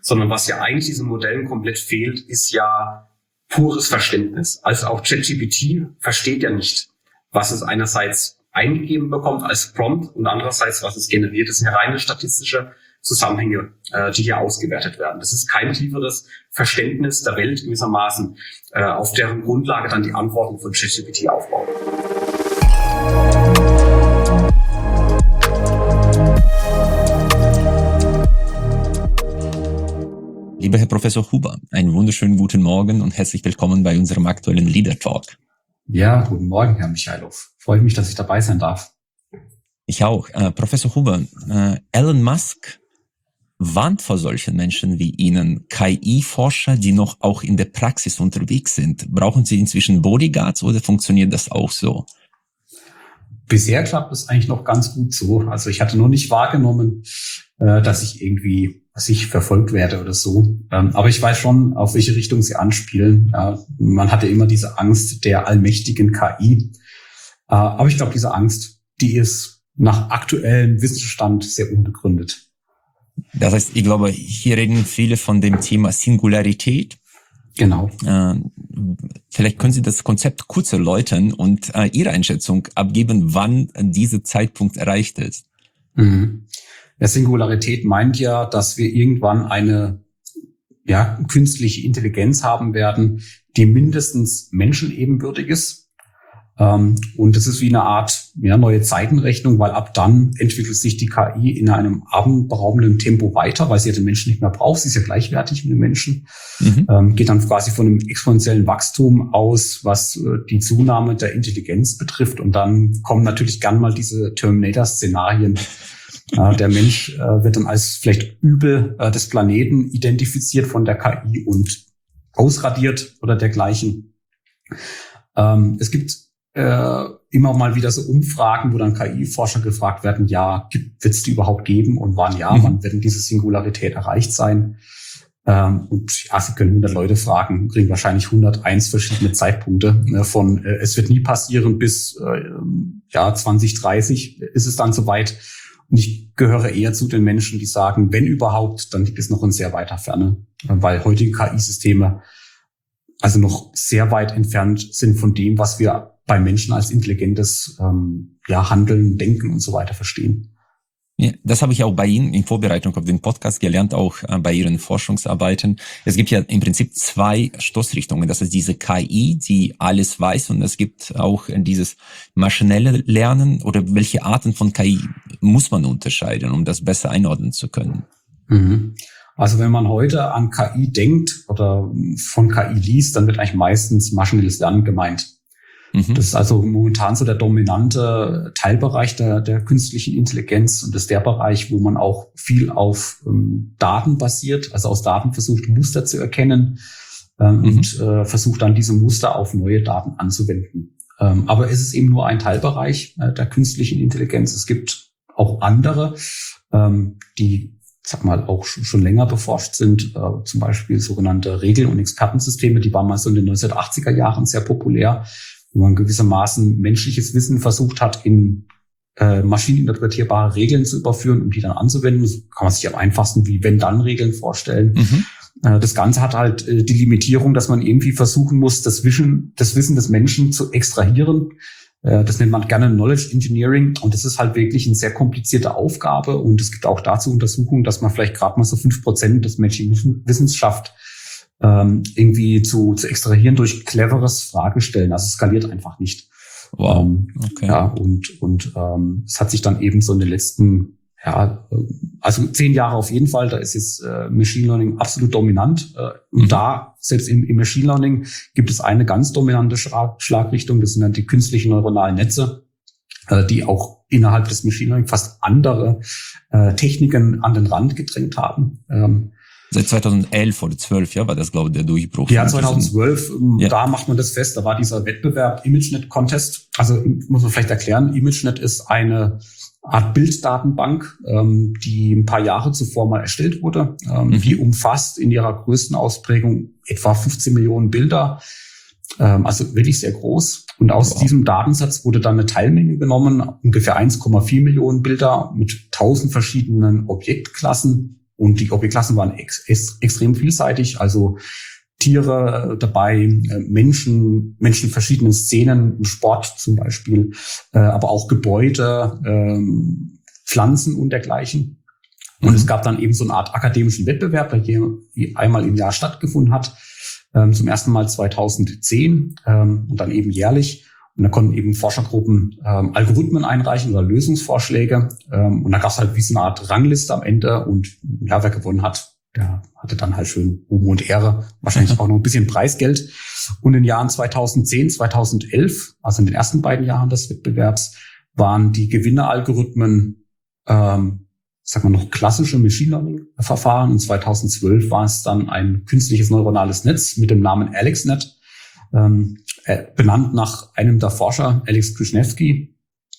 sondern was ja eigentlich diesen Modellen komplett fehlt, ist ja pures Verständnis. Also auch ChatGPT versteht ja nicht, was es einerseits eingegeben bekommt als Prompt und andererseits, was es generiert. Das sind ja reine statistische Zusammenhänge, die hier ausgewertet werden. Das ist kein tieferes Verständnis der Welt gewissermaßen, auf deren Grundlage dann die Antworten von ChatGPT aufbauen. Lieber Herr Professor Huber, einen wunderschönen guten Morgen und herzlich willkommen bei unserem aktuellen Leader Talk. Ja, guten Morgen, Herr Michailov. Freue mich, dass ich dabei sein darf. Ich auch. Professor Huber, Elon Musk warnt vor solchen Menschen wie Ihnen, KI-Forscher, die noch auch in der Praxis unterwegs sind. Brauchen Sie inzwischen Bodyguards oder funktioniert das auch so? Bisher klappt es eigentlich noch ganz gut so. Also ich hatte noch nicht wahrgenommen, dass ich irgendwie verfolgt werde oder so. Aber ich weiß schon, auf welche Richtung Sie anspielen. Man hatte immer diese Angst der allmächtigen KI. Aber ich glaube, diese Angst, die ist nach aktuellem Wissensstand sehr unbegründet. Das heißt, ich glaube, hier reden viele von dem Thema Singularität. Genau. Vielleicht können Sie das Konzept kurz erläutern und Ihre Einschätzung abgeben, wann dieser Zeitpunkt erreicht ist. Mhm. Ja, Singularität meint ja, dass wir irgendwann eine künstliche Intelligenz haben werden, die mindestens menschenebenbürtig ist. Und das ist wie eine Art neue Zeitenrechnung, weil ab dann entwickelt sich die KI in einem atemberaubenden Tempo weiter, weil sie ja den Menschen nicht mehr braucht. Sie ist ja gleichwertig mit dem Menschen. Geht dann quasi von einem exponentiellen Wachstum aus, was die Zunahme der Intelligenz betrifft. Und dann kommen natürlich gern mal diese Terminator-Szenarien. Der Mensch wird dann als vielleicht Übel des Planeten identifiziert von der KI und ausradiert oder dergleichen. Es gibt immer mal wieder so Umfragen, wo dann KI-Forscher gefragt werden, wird es die überhaupt geben und wann wann wird denn diese Singularität erreicht sein? Sie können 100 Leute fragen, kriegen wahrscheinlich 101 verschiedene Zeitpunkte von es wird nie passieren bis 2030 ist es dann soweit. Und ich gehöre eher zu den Menschen, die sagen, wenn überhaupt, dann liegt es noch in sehr weiter Ferne, weil heutige KI-Systeme also noch sehr weit entfernt sind von dem, was wir bei Menschen als intelligentes Handeln, Denken und so weiter verstehen. Ja, das habe ich auch bei Ihnen in Vorbereitung auf den Podcast gelernt, auch bei Ihren Forschungsarbeiten. Es gibt ja im Prinzip zwei Stoßrichtungen. Das ist diese KI, die alles weiß, und es gibt auch dieses maschinelle Lernen. Oder welche Arten von KI muss man unterscheiden, um das besser einordnen zu können? Also wenn man heute an KI denkt oder von KI liest, dann wird eigentlich meistens maschinelles Lernen gemeint. Das ist also momentan so der dominante Teilbereich der künstlichen Intelligenz, und das ist der Bereich, wo man auch viel auf Daten basiert, also aus Daten versucht, Muster zu erkennen und versucht dann diese Muster auf neue Daten anzuwenden. Aber es ist eben nur ein Teilbereich der künstlichen Intelligenz. Es gibt auch andere, die auch schon länger beforscht sind, zum Beispiel sogenannte Regel- und Expertensysteme, die waren mal so in den 1980er Jahren sehr populär, wo man gewissermaßen menschliches Wissen versucht hat, in maschineninterpretierbare Regeln zu überführen, um die dann anzuwenden. Das kann man sich am einfachsten wie Wenn-Dann-Regeln vorstellen. Das Ganze hat halt die Limitierung, dass man irgendwie versuchen muss, das Wissen des Menschen zu extrahieren. Das nennt man gerne Knowledge Engineering, und das ist halt wirklich eine sehr komplizierte Aufgabe, und es gibt auch dazu Untersuchungen, dass man vielleicht gerade mal so 5% des menschlichen Wissens schafft, irgendwie zu extrahieren durch cleveres Fragestellen. Also es skaliert einfach nicht. Wow. Okay. Und es hat sich dann eben so in den letzten, also 10 Jahre auf jeden Fall, da ist jetzt Machine Learning absolut dominant. Und da, selbst im Machine Learning, gibt es eine ganz dominante Schlagrichtung, das sind dann die künstlichen neuronalen Netze, die auch innerhalb des Machine Learning fast andere Techniken an den Rand gedrängt haben. Seit 2011 oder 12, war das, glaube ich, der Durchbruch. Ja, 2012, da macht man das fest. Da war dieser Wettbewerb ImageNet Contest. Also muss man vielleicht erklären, ImageNet ist eine Art Bilddatenbank, die ein paar Jahre zuvor mal erstellt wurde. Die umfasst in ihrer größten Ausprägung etwa 15 Millionen Bilder. Also wirklich sehr groß. Und aus diesem Datensatz wurde dann eine Teilmenge genommen, ungefähr 1,4 Millionen Bilder mit 1000 verschiedenen Objektklassen. Und die OP-Klassen waren extrem vielseitig, also Tiere dabei, Menschen verschiedenen Szenen, Sport zum Beispiel, aber auch Gebäude, Pflanzen und dergleichen. Und es gab dann eben so eine Art akademischen Wettbewerb, der hier einmal im Jahr stattgefunden hat, zum ersten Mal 2010 und dann eben jährlich. Und da konnten eben Forschergruppen Algorithmen einreichen oder Lösungsvorschläge. Und da gab es halt wie so eine Art Rangliste am Ende. Und ja, wer gewonnen hat, der hatte dann halt schön Ruhm und Ehre, wahrscheinlich auch noch ein bisschen Preisgeld. Und in den Jahren 2010, 2011, also in den ersten beiden Jahren des Wettbewerbs, waren die Gewinneralgorithmen, noch klassische Machine Learning-Verfahren. Und 2012 war es dann ein künstliches neuronales Netz mit dem Namen AlexNet, benannt nach einem der Forscher, Alex Krizhevsky.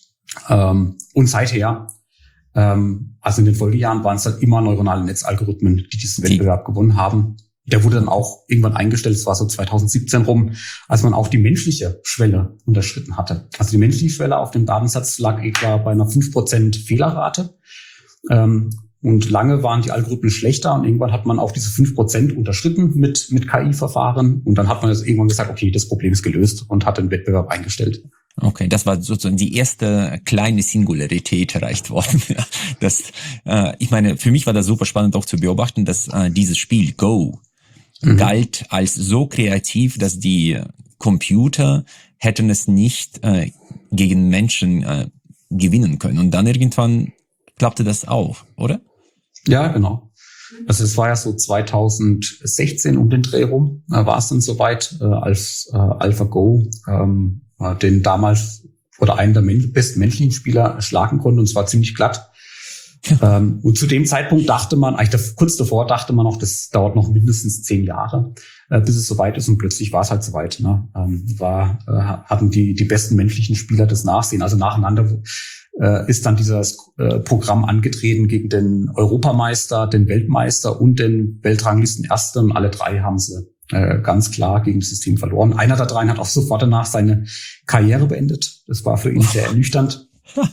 Und seither, also in den Folgejahren, waren es dann immer neuronale Netzalgorithmen, die diesen Wettbewerb gewonnen haben. Der wurde dann auch irgendwann eingestellt, es war so 2017 rum, als man auch die menschliche Schwelle unterschritten hatte. Also die menschliche Schwelle auf dem Datensatz lag etwa bei einer 5% Fehlerrate. Und lange waren die Algorithmen schlechter und irgendwann hat man auch diese 5% unterschritten mit KI-Verfahren. Und dann hat man jetzt irgendwann gesagt, okay, das Problem ist gelöst und hat den Wettbewerb eingestellt. Okay, das war sozusagen die erste kleine Singularität erreicht worden. Ich meine, für mich war das super spannend auch zu beobachten, dass dieses Spiel Go galt als so kreativ, dass die Computer hätten es nicht gegen Menschen gewinnen können. Und dann irgendwann klappte das auch, oder? Ja, genau. Also es war ja so 2016 um den Dreh rum, war es dann soweit, als AlphaGo den damals oder einen der besten menschlichen Spieler schlagen konnte, und es war ziemlich glatt. Und zu dem Zeitpunkt kurz davor dachte man noch, das dauert noch mindestens 10 Jahre, bis es soweit ist, und plötzlich war es halt soweit. Ne? Hatten die besten menschlichen Spieler das Nachsehen, also nacheinander ist dann dieses Programm angetreten gegen den Europameister, den Weltmeister und den Weltranglisten-Ersten, und alle drei haben sie ganz klar gegen das System verloren. Einer der dreien hat auch sofort danach seine Karriere beendet. Das war für ihn sehr ernüchternd,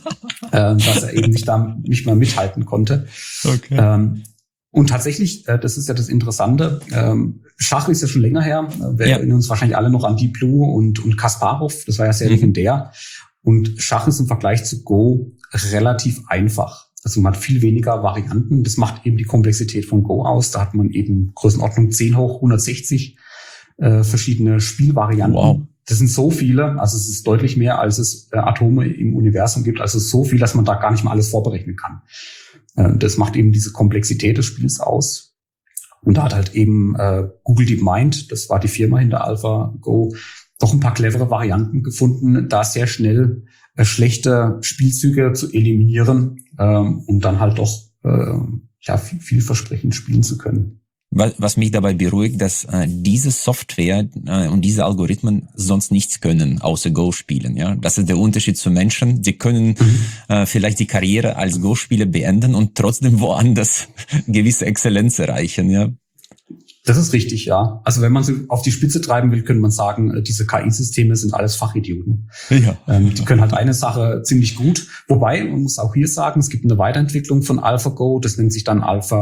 dass er eben nicht mehr mithalten konnte. Okay. Und tatsächlich, das ist ja das Interessante, Schach ist ja schon länger her. Wir erinnern uns wahrscheinlich alle noch an Deep Blue und Kasparov. Das war ja sehr legendär. Und Schach ist im Vergleich zu Go relativ einfach. Also man hat viel weniger Varianten. Das macht eben die Komplexität von Go aus. Da hat man eben Größenordnung 10 hoch 160 verschiedene Spielvarianten. Wow. Das sind so viele, also es ist deutlich mehr, als es Atome im Universum gibt. Also so viel, dass man da gar nicht mal alles vorberechnen kann. Das macht eben diese Komplexität des Spiels aus. Und da hat halt eben Google DeepMind, das war die Firma hinter AlphaGo, doch ein paar clevere Varianten gefunden, da sehr schnell schlechte Spielzüge zu eliminieren, um dann halt doch vielversprechend spielen zu können. Was mich dabei beruhigt, dass diese Software und diese Algorithmen sonst nichts können, außer Go spielen. Ja, das ist der Unterschied zu Menschen. Sie können vielleicht die Karriere als Go-Spieler beenden und trotzdem woanders gewisse Exzellenz erreichen. Ja. Das ist richtig, ja. Also wenn man sie auf die Spitze treiben will, könnte man sagen, diese KI-Systeme sind alles Fachidioten. Ja. Die können halt eine Sache ziemlich gut. Wobei, man muss auch hier sagen, es gibt eine Weiterentwicklung von AlphaGo, das nennt sich dann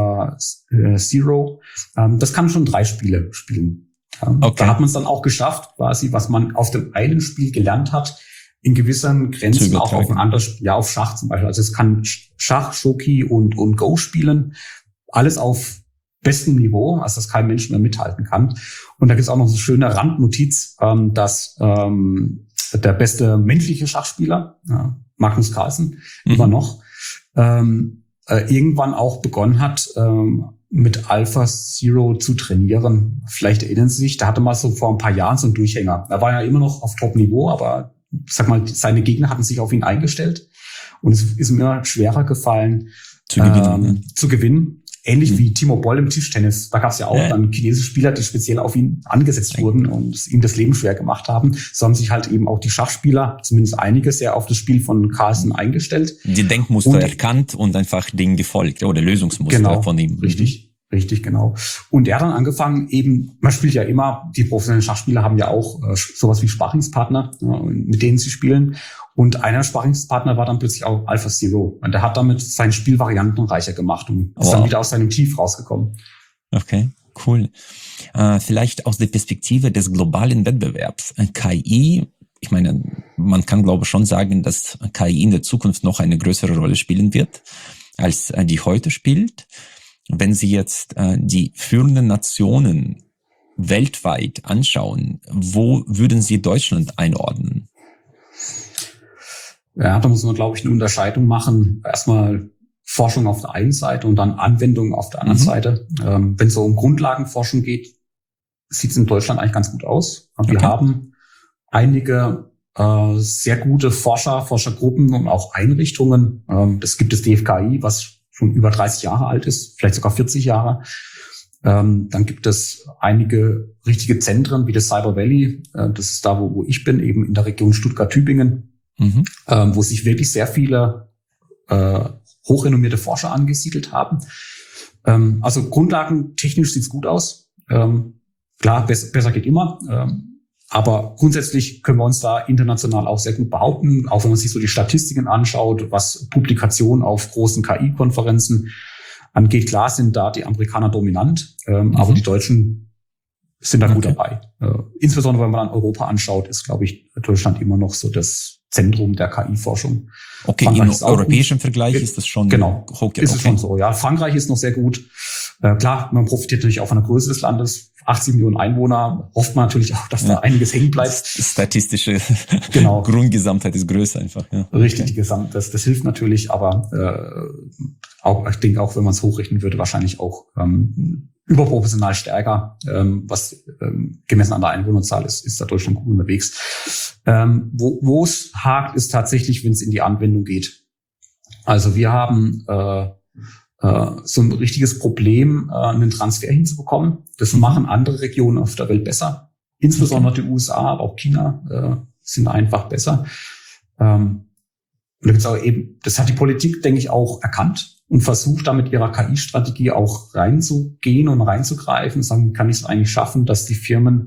AlphaZero. Das kann schon 3 Spiele spielen. Okay. Da hat man es dann auch geschafft, quasi, was man auf dem einen Spiel gelernt hat, in gewissen Grenzen auch auf ein anderes, auf Schach zum Beispiel. Also es kann Schach, Shoki und Go spielen. Alles auf bestem Niveau, also dass kein Mensch mehr mithalten kann. Und da gibt es auch noch so eine schöne Randnotiz, dass der beste menschliche Schachspieler, Magnus Carlsen, immer noch, irgendwann auch begonnen hat, mit AlphaZero zu trainieren. Vielleicht erinnern Sie sich, da hatte man so vor ein paar Jahren so einen Durchhänger. Er war ja immer noch auf Top-Niveau, aber sag mal, seine Gegner hatten sich auf ihn eingestellt. Und es ist ihm immer schwerer gefallen, zu gewinnen. Ähnlich wie Timo Boll im Tischtennis. Da gab es ja auch dann chinesische Spieler, die speziell auf ihn angesetzt wurden und ihm das Leben schwer gemacht haben. So haben sich halt eben auch die Schachspieler, zumindest einige, sehr auf das Spiel von Carlsen eingestellt. Die Denkmuster erkannt und einfach Dingen gefolgt, oder Lösungsmuster von ihm. Richtig. Richtig, genau. Und er hat dann angefangen, eben, man spielt ja immer, die professionellen Schachspieler haben ja auch sowas wie Sparringspartner, mit denen sie spielen. Und einer Sparringspartner war dann plötzlich auch AlphaZero. Und der hat damit sein Spiel variantenreicher gemacht und ist dann wieder aus seinem Tief rausgekommen. Okay, cool. Vielleicht aus der Perspektive des globalen Wettbewerbs. KI, ich meine, man kann glaube ich schon sagen, dass KI in der Zukunft noch eine größere Rolle spielen wird, als die heute spielt. Wenn Sie jetzt die führenden Nationen weltweit anschauen, wo würden Sie Deutschland einordnen? Ja, da muss man, glaube ich, eine Unterscheidung machen. Erstmal Forschung auf der einen Seite und dann Anwendung auf der anderen Seite. Wenn es so um Grundlagenforschung geht, sieht es in Deutschland eigentlich ganz gut aus. Wir haben einige sehr gute Forschergruppen und auch Einrichtungen. Das gibt das DFKI, was schon über 30 Jahre alt ist, vielleicht sogar 40 Jahre. Dann gibt es einige richtige Zentren wie das Cyber Valley. Das ist da, wo ich bin, eben in der Region Stuttgart-Tübingen, wo sich wirklich sehr viele hochrenommierte Forscher angesiedelt haben. Also grundlagentechnisch sieht's gut aus. Klar, besser geht immer. Aber grundsätzlich können wir uns da international auch sehr gut behaupten, auch wenn man sich so die Statistiken anschaut, was Publikationen auf großen KI-Konferenzen angeht. Klar sind da die Amerikaner dominant, aber die Deutschen sind da gut dabei. Insbesondere wenn man dann Europa anschaut, ist, glaube ich, Deutschland immer noch so das Zentrum der KI-Forschung. Okay, im europäischen Vergleich ist das schon hoch. Ist es schon so, ja. Frankreich ist noch sehr gut. Klar, man profitiert natürlich auch von der Größe des Landes. 80 Millionen Einwohner, hofft man natürlich auch, dass da einiges hängen bleibt. Statistische Grundgesamtheit ist größer einfach. Ja. Richtig, die das hilft natürlich, aber auch, ich denke auch, wenn man es hochrechnen würde, wahrscheinlich auch überproportional stärker, was gemessen an der Einwohnerzahl ist da Deutschland gut unterwegs. Wo es hakt, ist tatsächlich, wenn es in die Anwendung geht. Also wir haben so ein richtiges Problem, einen Transfer hinzubekommen. Das machen andere Regionen auf der Welt besser. Insbesondere die USA, aber auch China sind einfach besser. Und da gibt's auch eben, das hat die Politik, denke ich, auch erkannt und versucht, da mit ihrer KI-Strategie auch reinzugehen und reinzugreifen und sagen, kann ich es eigentlich schaffen, dass die Firmen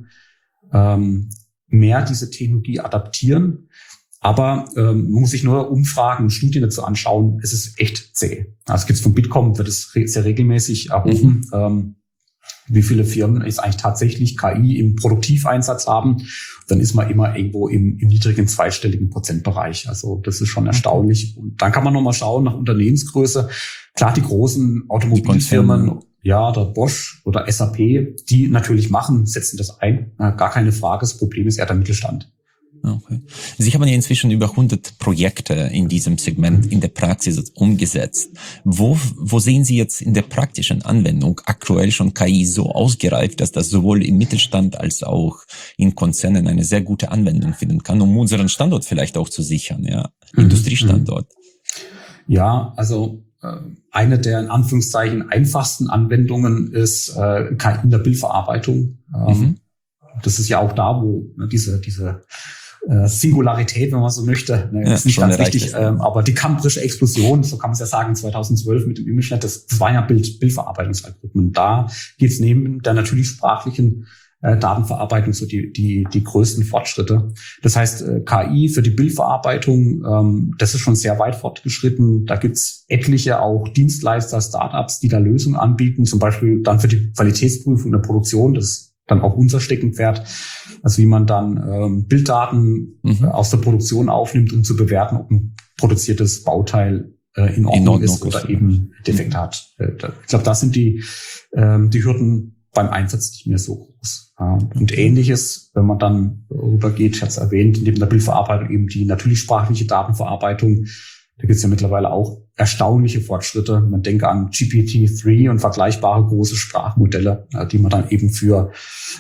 mehr diese Technologie adaptieren. Aber man muss sich nur Umfragen und Studien dazu anschauen. Es ist echt zäh. Also es gibt's von Bitkom, wird es sehr regelmäßig erhoben, wie viele Firmen jetzt eigentlich tatsächlich KI im Produktiveinsatz haben. Dann ist man immer irgendwo im niedrigen zweistelligen Prozentbereich. Also das ist schon erstaunlich. Und dann kann man nochmal schauen nach Unternehmensgröße. Klar, die großen Automobilfirmen, ja, der Bosch oder SAP, die natürlich setzen das ein. Gar keine Frage. Das Problem ist eher der Mittelstand. Okay. Sie haben ja inzwischen über 100 Projekte in diesem Segment in der Praxis umgesetzt. Wo sehen Sie jetzt in der praktischen Anwendung aktuell schon KI so ausgereift, dass das sowohl im Mittelstand als auch in Konzernen eine sehr gute Anwendung finden kann, um unseren Standort vielleicht auch zu sichern, ja, Industriestandort? Ja, also eine der in Anführungszeichen einfachsten Anwendungen ist KI in der Bildverarbeitung. Das ist ja auch da, wo diese Singularität, wenn man so möchte, ist nicht ganz richtig, aber die kambrische Explosion, so kann man es ja sagen, 2012 mit dem ImageNet, das waren ja Bildverarbeitungsalgorithmen. Da geht es neben der natürlich sprachlichen Datenverarbeitung so die größten Fortschritte. Das heißt, KI für die Bildverarbeitung, das ist schon sehr weit fortgeschritten. Da gibt's etliche auch Dienstleister, Startups, die da Lösungen anbieten, zum Beispiel dann für die Qualitätsprüfung der Produktion, das ist dann auch unser Steckenpferd, also wie man dann Bilddaten aus der Produktion aufnimmt, um zu bewerten, ob ein produziertes Bauteil in Ordnung ist oder eben Defekte hat. Ich glaube, da sind die Hürden beim Einsatz nicht mehr so groß. Und Ähnliches, wenn man dann rübergeht, ich hatte es erwähnt, neben der Bildverarbeitung eben die natürlich sprachliche Datenverarbeitung. Da gibt es ja mittlerweile auch erstaunliche Fortschritte. Man denke an GPT-3 und vergleichbare große Sprachmodelle, die man dann eben für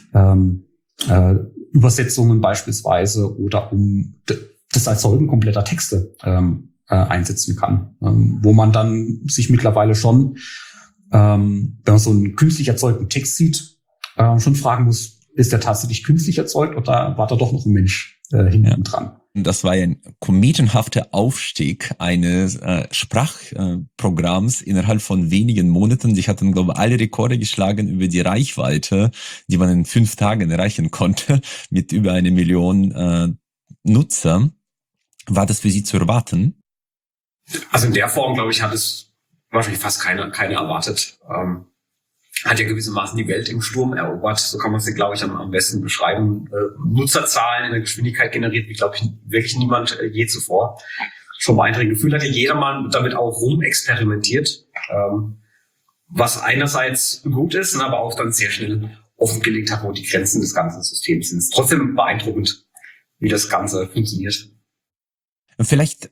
Übersetzungen beispielsweise oder um das Erzeugen kompletter Texte einsetzen kann. Wo man dann sich mittlerweile schon, wenn man so einen künstlich erzeugten Text sieht, schon fragen muss, ist der tatsächlich künstlich erzeugt oder war da doch noch ein Mensch hinten dran? Das war ein kometenhafter Aufstieg eines Sprachprogramms innerhalb von wenigen Monaten. Die hatten, glaube ich, alle Rekorde geschlagen über die Reichweite, die man in 5 Tagen erreichen konnte, mit über 1 Million Nutzer. War das für Sie zu erwarten? Also in der Form, glaube ich, hat es wahrscheinlich fast keiner erwartet. Hat ja gewissermaßen die Welt im Sturm erobert. So kann man sie, glaube ich, am besten beschreiben. Nutzerzahlen in der Geschwindigkeit generiert, wie, glaube ich, wirklich niemand je zuvor. Schon mal ein Gefühl hatte jeder mal damit auch rumexperimentiert, was einerseits gut ist, aber auch dann sehr schnell offengelegt hat, wo die Grenzen des ganzen Systems sind. Trotzdem beeindruckend, wie das Ganze funktioniert. Vielleicht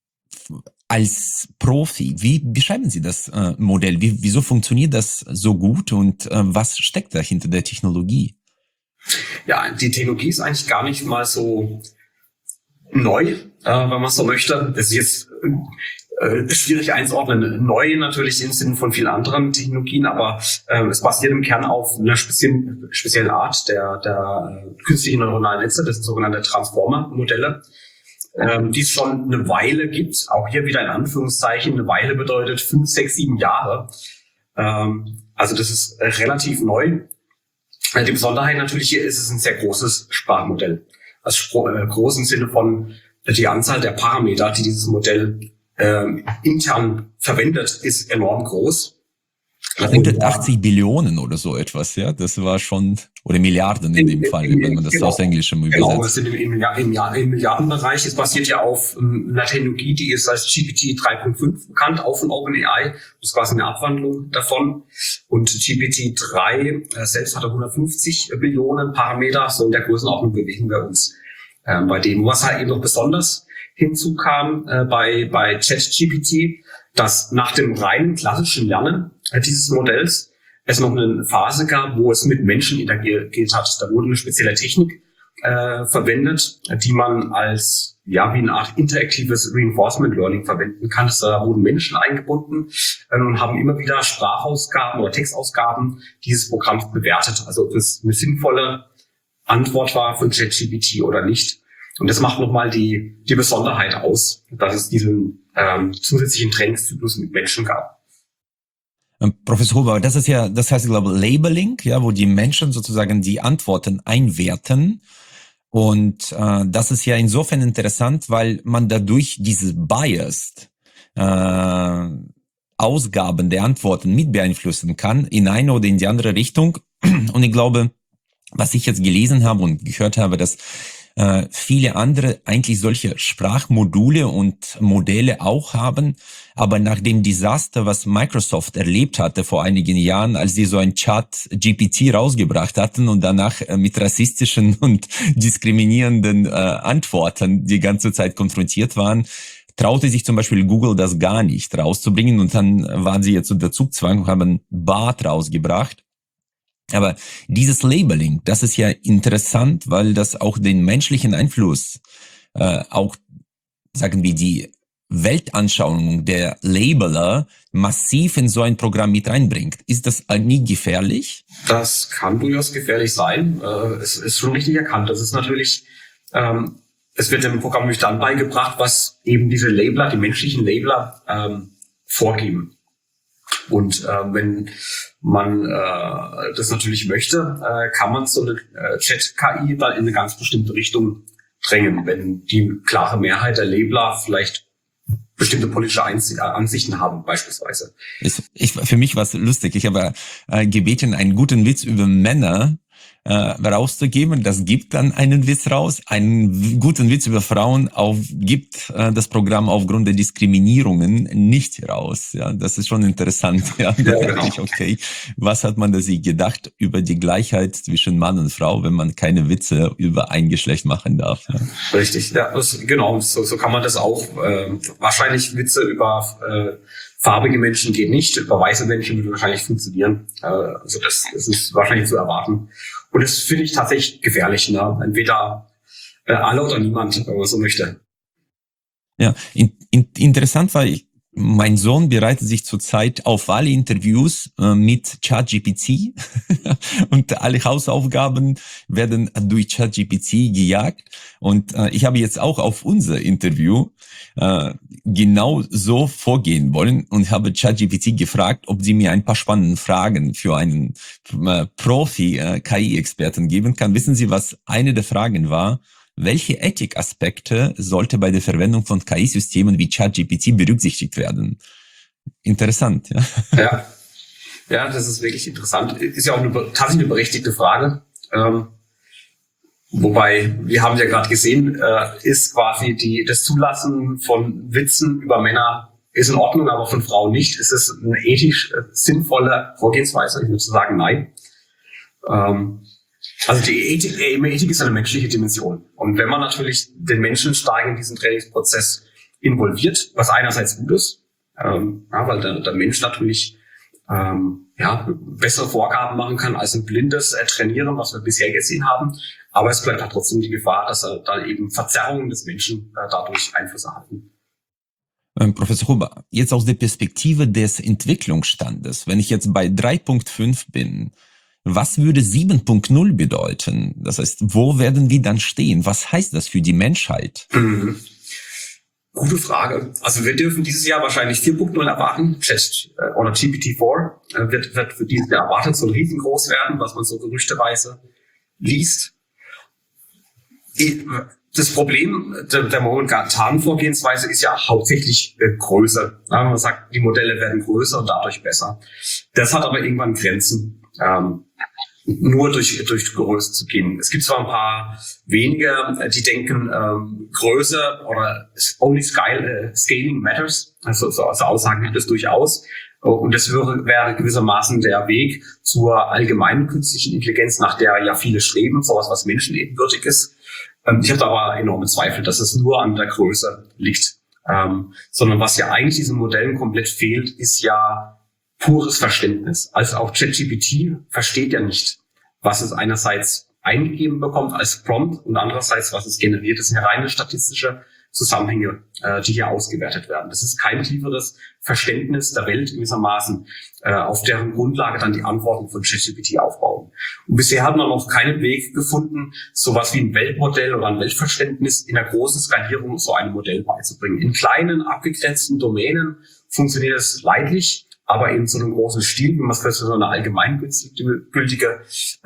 als Profi, wie beschreiben Sie das Modell? Wieso funktioniert das so gut und was steckt da hinter der Technologie? Ja, die Technologie ist eigentlich gar nicht mal so neu, wenn man so möchte. Das ist jetzt schwierig einzuordnen. Neu natürlich im Sinne von vielen anderen Technologien, aber es basiert im Kern auf einer speziellen Art der künstlichen neuronalen Netze, das sind sogenannte Transformer-Modelle, die es schon eine Weile gibt. Auch hier wieder in Anführungszeichen. Eine Weile bedeutet 5, 6, 7 Jahre. Also das ist relativ neu. Die Besonderheit natürlich hier ist, es ein sehr großes Sprachmodell. Also groß im Sinne von die Anzahl der Parameter, die dieses Modell intern verwendet, ist enorm groß. 180 Billionen oder so etwas, ja, das war schon, oder Milliarden in dem Fall, wenn man das genau, aus Englischem übersetzt. Genau, wir sind im Milliardenbereich. Es basiert ja auf einer Technologie, die ist als GPT 3.5 bekannt, auch von OpenAI. Das ist quasi eine Abwandlung davon. Und GPT 3 selbst hatte 150 Billionen Parameter. So in der Größenordnung bewegen wir uns bei dem. Was halt eben noch besonders hinzukam bei ChatGPT, dass nach dem reinen klassischen Lernen dieses Modells es noch eine Phase gab, wo es mit Menschen interagiert hat. Da wurde eine spezielle Technik verwendet, die man als wie eine Art interaktives Reinforcement Learning verwenden kann. Da wurden Menschen eingebunden und haben immer wieder Sprachausgaben oder Textausgaben dieses Programms bewertet. Also ob das eine sinnvolle Antwort war von ChatGPT oder nicht. Und das macht nochmal die Besonderheit aus, dass es diesen zusätzlichen Trainingszyklus mit Menschen gab. Professor Huber, das heißt, ich glaube, Labeling, ja, wo die Menschen sozusagen die Antworten einwerten. Und das ist ja insofern interessant, weil man dadurch diese Biased Ausgaben der Antworten mit beeinflussen kann, in eine oder in die andere Richtung. Und ich glaube, was ich jetzt gelesen habe und gehört habe, dass viele andere eigentlich solche Sprachmodule und Modelle auch haben, aber nach dem Desaster, was Microsoft erlebt hatte vor einigen Jahren, als sie so ein Chat-GPT rausgebracht hatten und danach mit rassistischen und diskriminierenden Antworten die ganze Zeit konfrontiert waren, traute sich zum Beispiel Google das gar nicht rauszubringen und dann waren sie jetzt unter Zugzwang und haben Bard rausgebracht. Aber dieses Labeling, das ist ja interessant, weil das auch den menschlichen Einfluss, auch, sagen wir, die Weltanschauung der Labeler massiv in so ein Programm mit reinbringt. Ist das nie gefährlich? Das kann durchaus gefährlich sein. Es ist schon richtig erkannt. Das ist natürlich, es wird dem Programm nämlich dann beigebracht, was eben diese Labeler, die menschlichen Labeler, vorgeben. Und wenn man das natürlich möchte, kann man so eine Chat-KI dann in eine ganz bestimmte Richtung drängen, wenn die klare Mehrheit der Labeler vielleicht bestimmte politische Ansichten haben, beispielsweise. Für mich war es lustig. Ich habe gebeten, einen guten Witz über Männer rauszugeben. Das gibt dann einen Witz raus. Einen guten Witz über Frauen gibt das Programm aufgrund der Diskriminierungen nicht raus. Ja, das ist schon interessant. Ja, da dachte ich, okay, was hat man da sich gedacht über die Gleichheit zwischen Mann und Frau, wenn man keine Witze über ein Geschlecht machen darf? Ja. Richtig, ja, genau. So kann man das auch. Wahrscheinlich Witze über farbige Menschen geht nicht. Über weiße Menschen würde wahrscheinlich funktionieren. Also das ist wahrscheinlich zu erwarten. Und das finde ich tatsächlich gefährlich. Ne? Entweder alle oder niemand, wenn man so möchte. Ja, interessant war, Mein Sohn bereitet sich zurzeit auf alle Interviews mit ChatGPT und alle Hausaufgaben werden durch ChatGPT gejagt. Und ich habe jetzt auch auf unser Interview genau so vorgehen wollen und habe ChatGPT gefragt, ob sie mir ein paar spannende Fragen für einen Profi-KI-Experten geben kann. Wissen Sie, was eine der Fragen war? Welche Ethikaspekte sollte bei der Verwendung von KI-Systemen wie ChatGPT berücksichtigt werden? Interessant, ja. Ja, das ist wirklich interessant. Ist ja auch tatsächlich eine berechtigte Frage. Wobei, wir haben ja gerade gesehen, ist quasi das Zulassen von Witzen über Männer ist in Ordnung, aber von Frauen nicht. Ist es eine ethisch sinnvolle Vorgehensweise? Ich würde sagen, nein. Also die Ethik ist eine menschliche Dimension. Und wenn man natürlich den Menschen stark in diesen Trainingsprozess involviert, was einerseits gut ist, weil der Mensch natürlich bessere Vorgaben machen kann als ein blindes Trainieren, was wir bisher gesehen haben. Aber es bleibt halt trotzdem die Gefahr, dass er dann eben Verzerrungen des Menschen dadurch Einflüsse hatten. Professor Huber, jetzt aus der Perspektive des Entwicklungsstandes, wenn ich jetzt bei 3.5 bin, was würde 7.0 bedeuten? Das heißt, wo werden wir dann stehen? Was heißt das für die Menschheit? Gute Frage. Also wir dürfen dieses Jahr wahrscheinlich 4.0 erwarten. Oder GPT-4 wird für dieses Jahr erwartet, soll riesengroß werden, was man so gerüchteweise liest. Das Problem der momentanen Vorgehensweise ist ja hauptsächlich Größe. Man sagt, die Modelle werden größer und dadurch besser. Das hat aber irgendwann Grenzen. Nur durch Größe zu gehen. Es gibt zwar ein paar wenige, die denken, Größe oder only scaling matters. Also Aussagen gibt es durchaus. Und das wäre gewissermaßen der Weg zur allgemeinen künstlichen Intelligenz, nach der ja viele streben, sowas, was menschenebenbürtig ist. Ich habe da aber enorme Zweifel, dass es nur an der Größe liegt. Sondern was ja eigentlich diesen Modellen komplett fehlt, ist ja pures Verständnis. Also auch ChatGPT versteht ja nicht, was es einerseits eingegeben bekommt als Prompt und andererseits, was es generiert. Das sind ja reine statistische Zusammenhänge, die hier ausgewertet werden. Das ist kein tieferes Verständnis der Welt gewissermaßen, auf deren Grundlage dann die Antworten von ChatGPT aufbauen. Und bisher hat man noch keinen Weg gefunden, sowas wie ein Weltmodell oder ein Weltverständnis in einer großen Skalierung so einem Modell beizubringen. In kleinen, abgegrenzten Domänen funktioniert es leidlich, aber in so einem großen Stil, wie man es für so eine allgemeingültige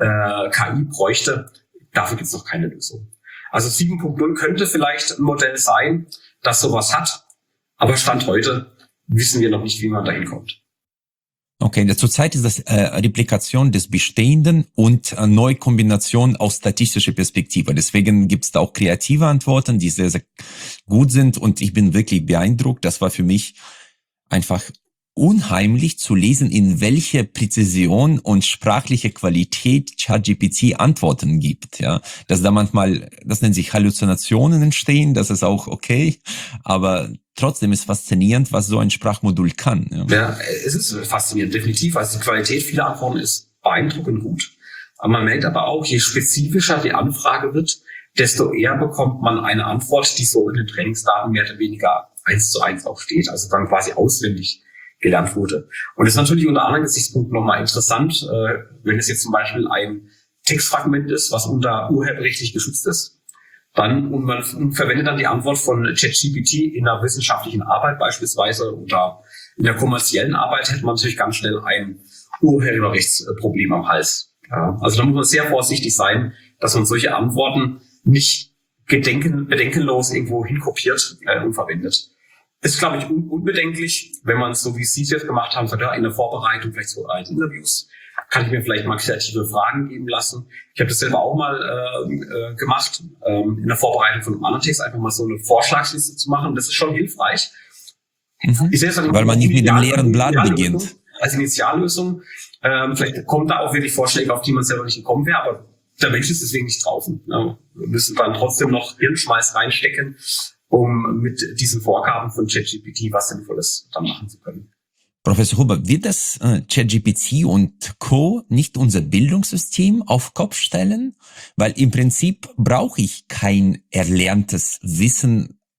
KI bräuchte, dafür gibt es noch keine Lösung. Also 7.0 könnte vielleicht ein Modell sein, das sowas hat, aber Stand heute wissen wir noch nicht, wie man dahin kommt. Okay, zurzeit ist das Replikation des Bestehenden und Neukombination aus statistischer Perspektive. Deswegen gibt es da auch kreative Antworten, die sehr, sehr gut sind und ich bin wirklich beeindruckt. Das war für mich einfach unheimlich zu lesen, in welche Präzision und sprachliche Qualität ChatGPT Antworten gibt, ja. Dass da manchmal, das nennt sich Halluzinationen entstehen, das ist auch okay, aber trotzdem ist faszinierend, was so ein Sprachmodul kann. Ja, es ist faszinierend, definitiv. Also die Qualität vieler Antworten ist beeindruckend gut. Aber man merkt aber auch, je spezifischer die Anfrage wird, desto eher bekommt man eine Antwort, die so in den Trainingsdaten mehr oder weniger 1:1 auch steht, also dann quasi auswendig gelernt wurde. Und das ist natürlich unter anderen Gesichtspunkten nochmal interessant, wenn es jetzt zum Beispiel ein Textfragment ist, was unter urheberrechtlich geschützt ist, dann und man verwendet dann die Antwort von ChatGPT in einer wissenschaftlichen Arbeit beispielsweise oder in der kommerziellen Arbeit, hätte man natürlich ganz schnell ein Urheberrechtsproblem am Hals. Ja, also da muss man sehr vorsichtig sein, dass man solche Antworten nicht bedenkenlos irgendwo hinkopiert und verwendet. Ist, glaube ich, unbedenklich, wenn man es so, wie Sie es jetzt gemacht haben, sagt, ja, in der Vorbereitung, vielleicht so als Interviews, kann ich mir vielleicht mal kreative Fragen geben lassen. Ich habe das selber auch mal gemacht, in der Vorbereitung von einem anderen Text, einfach mal so eine Vorschlagsliste zu machen. Das ist schon hilfreich. Ich sehe es dann weil man nicht mit dem leeren Blatt beginnt. Als Initiallösung. Vielleicht kommt da auch wirklich Vorschläge, auf die man selber nicht gekommen wäre, aber der Mensch ist deswegen nicht draußen. Ja, wir müssen dann trotzdem noch Hirnschmalz reinstecken, um mit diesen Vorgaben von ChatGPT was Sinnvolles dann machen zu können. Professor Huber, wird das ChatGPT und Co. nicht unser Bildungssystem auf Kopf stellen? Weil im Prinzip brauche ich kein erlerntes Wissen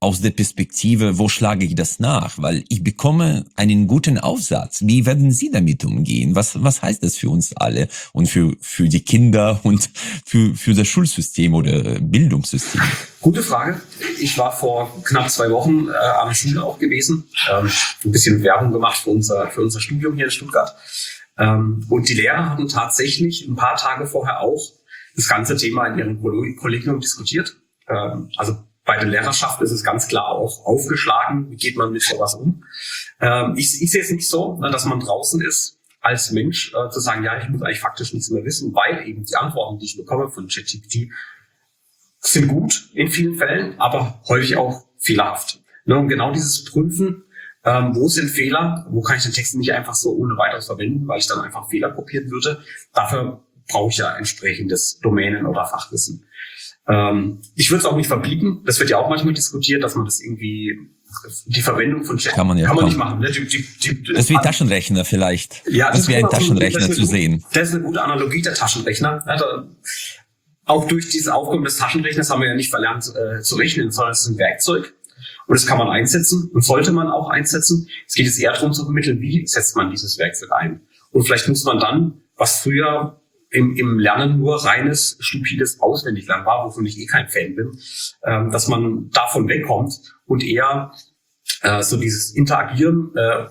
aus der Perspektive, wo schlage ich das nach? Weil ich bekomme einen guten Aufsatz. Wie werden Sie damit umgehen? Was heißt das für uns alle und für die Kinder und für das Schulsystem oder Bildungssystem? Gute Frage. Ich war vor knapp 2 Wochen an der Schule auch gewesen, ein bisschen Werbung gemacht für unser Studium hier in Stuttgart. Und die Lehrer hatten tatsächlich ein paar Tage vorher auch das ganze Thema in ihrem Kollegium diskutiert. Also bei der Lehrerschaft ist es ganz klar auch aufgeschlagen, wie geht man mit sowas um. Ich sehe es nicht so, dass man draußen ist als Mensch, zu sagen, ja, ich muss eigentlich faktisch nichts mehr wissen, weil eben die Antworten, die ich bekomme von ChatGPT, sind gut in vielen Fällen, aber häufig auch fehlerhaft. Und genau dieses Prüfen, wo sind Fehler, wo kann ich den Text nicht einfach so ohne weiteres verwenden, weil ich dann einfach Fehler kopieren würde. Dafür brauche ich ja entsprechendes Domänen- oder Fachwissen. Ich würde es auch nicht verbieten. Das wird ja auch manchmal diskutiert, dass man das irgendwie, die Verwendung von Chat kann man nicht machen. Ne? Das ist wie Taschenrechner vielleicht. Ja, das ist wie ein Taschenrechner zu sehen. Das ist eine gute Analogie, der Taschenrechner. Auch durch dieses Aufkommen des Taschenrechners haben wir ja nicht verlernt zu rechnen, sondern es ist ein Werkzeug. Und das kann man einsetzen und sollte man auch einsetzen. Es geht jetzt eher darum zu vermitteln, wie setzt man dieses Werkzeug ein. Und vielleicht nutzt man dann, was früher im Lernen nur reines, stupides Auswendiglernen war, wovon ich kein Fan bin, dass man davon wegkommt und eher so dieses Interagieren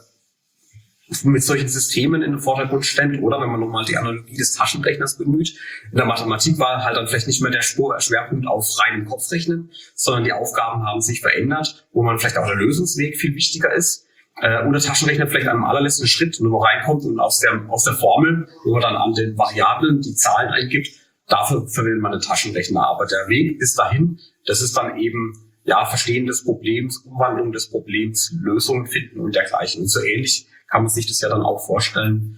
mit solchen Systemen in den Vordergrund stellt. Oder wenn man nochmal die Analogie des Taschenrechners bemüht, in der Mathematik war halt dann vielleicht nicht mehr der Schwerpunkt auf reinem Kopfrechnen, sondern die Aufgaben haben sich verändert, wo man vielleicht auch der Lösungsweg viel wichtiger ist. Und der Taschenrechner vielleicht am allerletzten Schritt nur reinkommt und aus der Formel, wo man dann an den Variablen die Zahlen eingibt, dafür verwendet man einen Taschenrechner. Aber der Weg bis dahin, das ist dann eben Verstehen des Problems, Umwandlung des Problems, Lösungen finden und dergleichen. Und so ähnlich kann man sich das ja dann auch vorstellen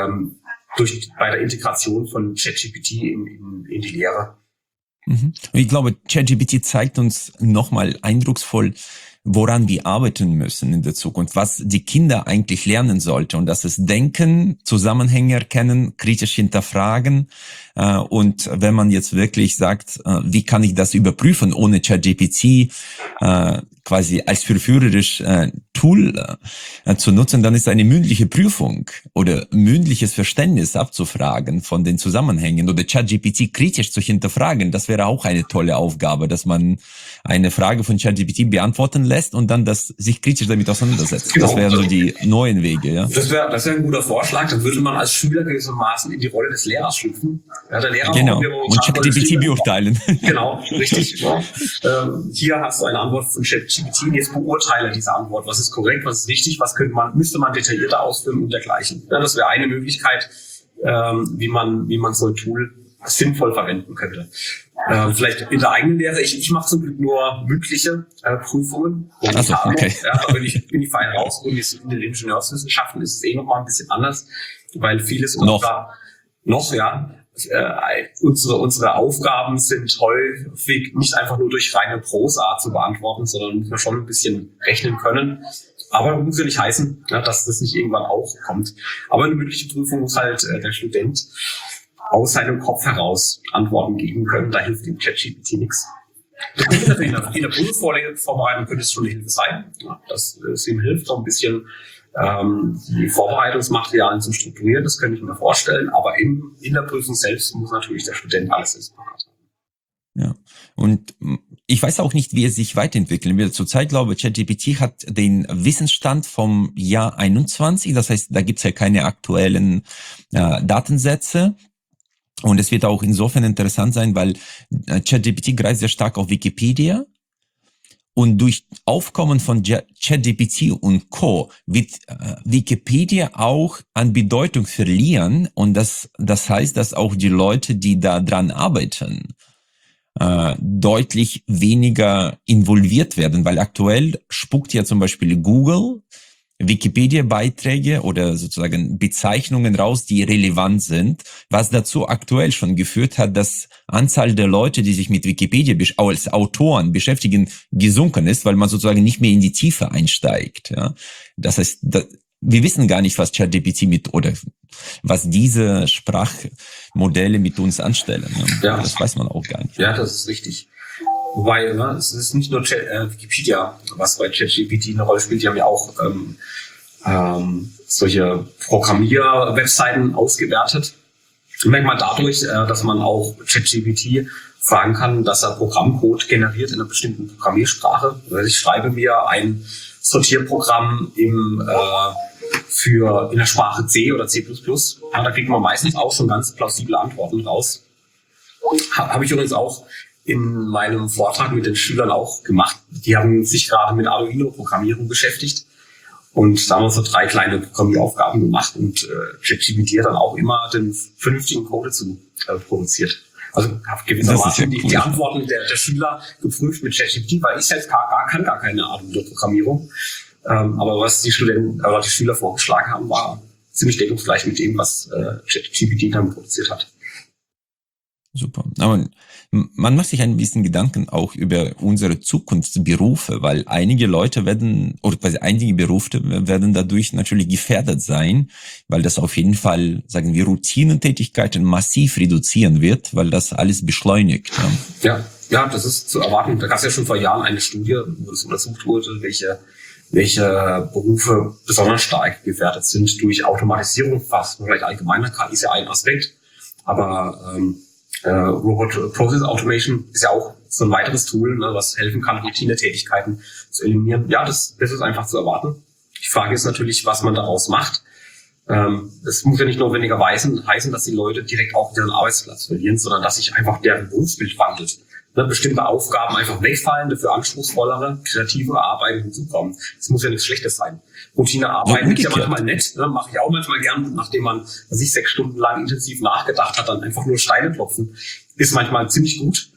bei der Integration von ChatGPT in die Lehre. Und ich glaube, ChatGPT zeigt uns nochmal eindrucksvoll, woran wir arbeiten müssen in der Zukunft, was die Kinder eigentlich lernen sollten, und das ist Denken, Zusammenhänge erkennen, kritisch hinterfragen, und wenn man jetzt wirklich sagt, wie kann ich das überprüfen, ohne ChatGPT quasi als verführerisch Tool zu nutzen, dann ist eine mündliche Prüfung oder mündliches Verständnis abzufragen von den Zusammenhängen oder ChatGPT kritisch zu hinterfragen. Das wäre auch eine tolle Aufgabe, dass man eine Frage von ChatGPT beantworten lässt und dann sich kritisch damit auseinandersetzt. Genau. Das wären so die neuen Wege. Ja. Das wäre ein guter Vorschlag. Dann würde man als Schüler gewissermaßen in die Rolle des Lehrers schlüpfen. Ja, der Lehrer genau. Und ChatGPT beurteilen. Genau, richtig. Ja. Hier hast du eine Antwort von ChatGPT. Jetzt beurteile diese Antwort. Was ist korrekt, was ist richtig, was müsste man detaillierter ausführen und dergleichen. Ja, das wäre eine Möglichkeit, wie man so ein Tool sinnvoll verwenden könnte. Vielleicht in der eigenen Lehre. Ich mache zum Glück nur mündliche Prüfungen. Also, okay. Ja, da bin ich fein raus. Und in den Ingenieurswissenschaften ist es nochmal ein bisschen anders, weil vieles unsere Aufgaben sind häufig nicht einfach nur durch reine Prosa zu beantworten, sondern müssen wir schon ein bisschen rechnen können. Aber das muss ja nicht heißen, dass das nicht irgendwann auch kommt. Aber eine mündliche Prüfung muss halt der Student aus seinem Kopf heraus Antworten geben können. Da hilft dem ChatGPT nichts. In der Prüfvorbereitung könnte es schon eine Hilfe sein, dass es ihm hilft, so ein bisschen die Vorbereitungsmaterialien zu strukturieren. Das könnte ich mir vorstellen. Aber in der Prüfung selbst muss natürlich der Student alles wissen. Ja, und ich weiß auch nicht, wie es sich weiterentwickeln wird. Zurzeit, glaube ich, ChatGPT hat den Wissensstand vom Jahr 21. Das heißt, da gibt's ja keine aktuellen Datensätze. Und es wird auch insofern interessant sein, weil ChatGPT greift sehr stark auf Wikipedia. Und durch Aufkommen von ChatGPT und Co. wird Wikipedia auch an Bedeutung verlieren. Und das heißt, dass auch die Leute, die da dran arbeiten, deutlich weniger involviert werden, weil aktuell spuckt ja zum Beispiel Google Wikipedia-Beiträge oder sozusagen Bezeichnungen raus, die relevant sind, was dazu aktuell schon geführt hat, dass Anzahl der Leute, die sich mit Wikipedia als Autoren beschäftigen, gesunken ist, weil man sozusagen nicht mehr in die Tiefe einsteigt. Ja. Das heißt, wir wissen gar nicht, was ChatGPT oder was diese Sprachmodelle mit uns anstellen. Ja. Das weiß man auch gar nicht. Ja, das ist richtig. Wobei, ne, es ist nicht nur Wikipedia, was bei ChatGPT eine Rolle spielt. Die haben ja auch solche Programmier-Webseiten ausgewertet. Und manchmal dadurch, dass man auch ChatGPT fragen kann, dass er Programmcode generiert in einer bestimmten Programmiersprache. Also ich schreibe mir ein Sortierprogramm in der Sprache C oder C++. Ja, da kriegt man meistens auch schon ganz plausible Antworten raus. Habe ich übrigens auch in meinem Vortrag mit den Schülern auch gemacht. Die haben sich gerade mit Arduino-Programmierung beschäftigt. Und da haben wir so 3 kleine Programmieraufgaben gemacht und ChatGPT hat dann auch immer den vernünftigen Code dazu produziert. Also habe gewissermaßen die Antworten der Schüler geprüft mit ChatGPT, weil ich selbst kann gar keine Arduino-Programmierung. Aber was die Schüler vorgeschlagen haben, war ziemlich deckungsgleich mit dem, was ChatGPT dann produziert hat. Super. Aber man macht sich ein bisschen Gedanken auch über unsere Zukunftsberufe, weil einige Leute einige Berufe werden dadurch natürlich gefährdet sein, weil das auf jeden Fall, sagen wir, Routinentätigkeiten massiv reduzieren wird, weil das alles beschleunigt. Ja, das ist zu erwarten. Da gab es ja schon vor Jahren eine Studie, wo es untersucht wurde, welche Berufe besonders stark gefährdet sind durch Automatisierung, fast vielleicht allgemeiner. KI ist ja ein Aspekt, aber Robot Process Automation ist ja auch so ein weiteres Tool, ne, was helfen kann, Routinetätigkeiten zu eliminieren. Ja, das ist einfach zu erwarten. Die Frage ist natürlich, was man daraus macht. Es muss ja nicht notwendigerweise heißen, dass die Leute direkt auch ihren Arbeitsplatz verlieren, sondern dass sich einfach deren Berufsbild wandelt. Ne, bestimmte Aufgaben einfach wegfallen, dafür anspruchsvollere, kreativere Arbeiten hinzukommen. Das muss ja nichts Schlechtes sein. Routinearbeiten ist ja manchmal nett, ne, mache ich auch manchmal gern, nachdem man 6 Stunden lang intensiv nachgedacht hat, dann einfach nur Steine klopfen, ist manchmal ziemlich gut.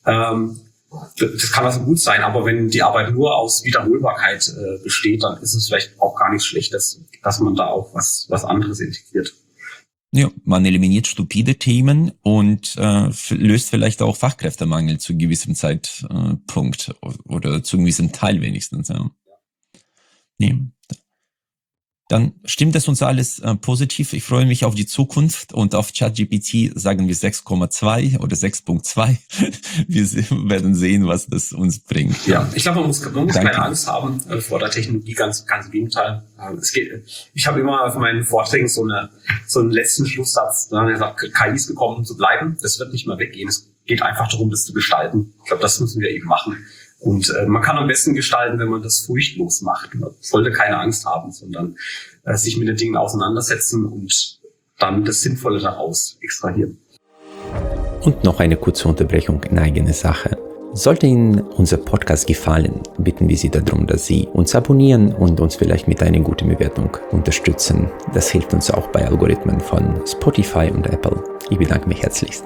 Das kann also gut sein, aber wenn die Arbeit nur aus Wiederholbarkeit besteht, dann ist es vielleicht auch gar nichts Schlechtes, dass man da auch was anderes integriert. Ja, man eliminiert stupide Themen und löst vielleicht auch Fachkräftemangel zu gewissem Zeitpunkt oder zu gewissem Teil wenigstens. Ja. Nee. Dann stimmt es uns alles positiv. Ich freue mich auf die Zukunft und auf ChatGPT sagen wir 6,2 oder 6.2. Wir werden sehen, was das uns bringt. Ja, ich glaube, man muss keine Angst haben vor der Technologie, ganz im Gegenteil. Ich habe immer auf meinen Vorträgen so einen letzten Schlusssatz, der sagt, KI ist gekommen, um zu bleiben. Das wird nicht mehr weggehen. Es geht einfach darum, das zu gestalten. Ich glaube, das müssen wir eben machen. Und man kann am besten gestalten, wenn man das furchtlos macht. Man sollte keine Angst haben, sondern sich mit den Dingen auseinandersetzen und dann das Sinnvolle daraus extrahieren. Und noch eine kurze Unterbrechung in eigener Sache. Sollte Ihnen unser Podcast gefallen, bitten wir Sie darum, dass Sie uns abonnieren und uns vielleicht mit einer guten Bewertung unterstützen. Das hilft uns auch bei Algorithmen von Spotify und Apple. Ich bedanke mich herzlichst.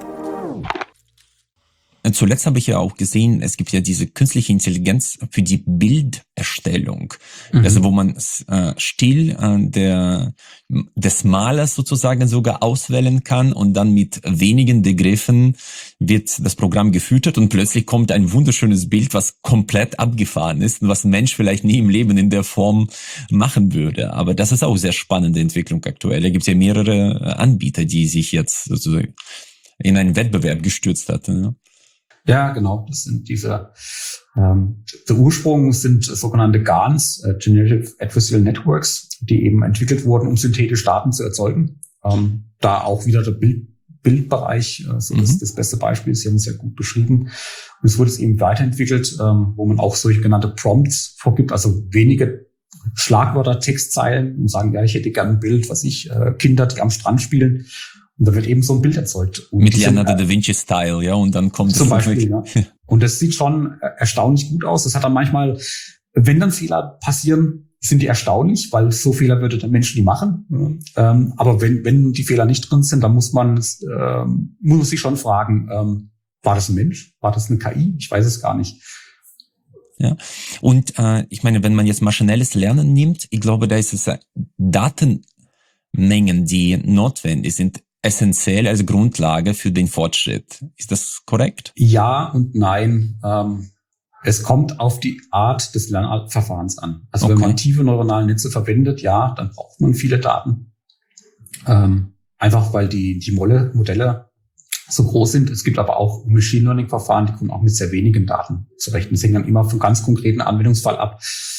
Zuletzt habe ich ja auch gesehen, es gibt ja diese künstliche Intelligenz für die Bilderstellung. Also wo man Stil des Malers sozusagen sogar auswählen kann und dann mit wenigen Begriffen wird das Programm gefüttert und plötzlich kommt ein wunderschönes Bild, was komplett abgefahren ist und was ein Mensch vielleicht nie im Leben in der Form machen würde. Aber das ist auch sehr spannende Entwicklung aktuell. Da gibt es ja mehrere Anbieter, die sich jetzt sozusagen in einen Wettbewerb gestürzt hatten. Ja. Ja, genau. Das sind der Ursprung sind sogenannte GANs, Generative Adversarial Networks, die eben entwickelt wurden, um synthetisch Daten zu erzeugen. Da auch wieder der Bildbereich, das beste Beispiel, Sie haben es ja gut beschrieben. Und es wurde es eben weiterentwickelt, wo man auch solche genannte Prompts vorgibt, also wenige Schlagwörter, Textzeilen und sagen, ja, ich hätte gerne ein Bild, Kinder, die am Strand spielen. Und da wird eben so ein Bild erzeugt. Und mit Leonardo da Vinci-Style, ja, und dann kommt zum Beispiel, ja. Und das sieht schon erstaunlich gut aus. Das hat dann manchmal, wenn dann Fehler passieren, sind die erstaunlich, weil so Fehler würde der Mensch nie machen. Aber wenn die Fehler nicht drin sind, dann muss man sich schon fragen, war das ein Mensch? War das eine KI? Ich weiß es gar nicht. Ja, und ich meine, wenn man jetzt maschinelles Lernen nimmt, ich glaube, da ist es Datenmengen, die notwendig sind, essentiell als Grundlage für den Fortschritt. Ist das korrekt? Ja und nein. Es kommt auf die Art des Lernverfahrens an. Also wenn man tiefe neuronale Netze verwendet, ja, dann braucht man viele Daten. Einfach weil die Modelle so groß sind. Es gibt aber auch Machine Learning Verfahren, die kommen auch mit sehr wenigen Daten zurecht. Das hängt dann immer vom ganz konkreten Anwendungsfall ab,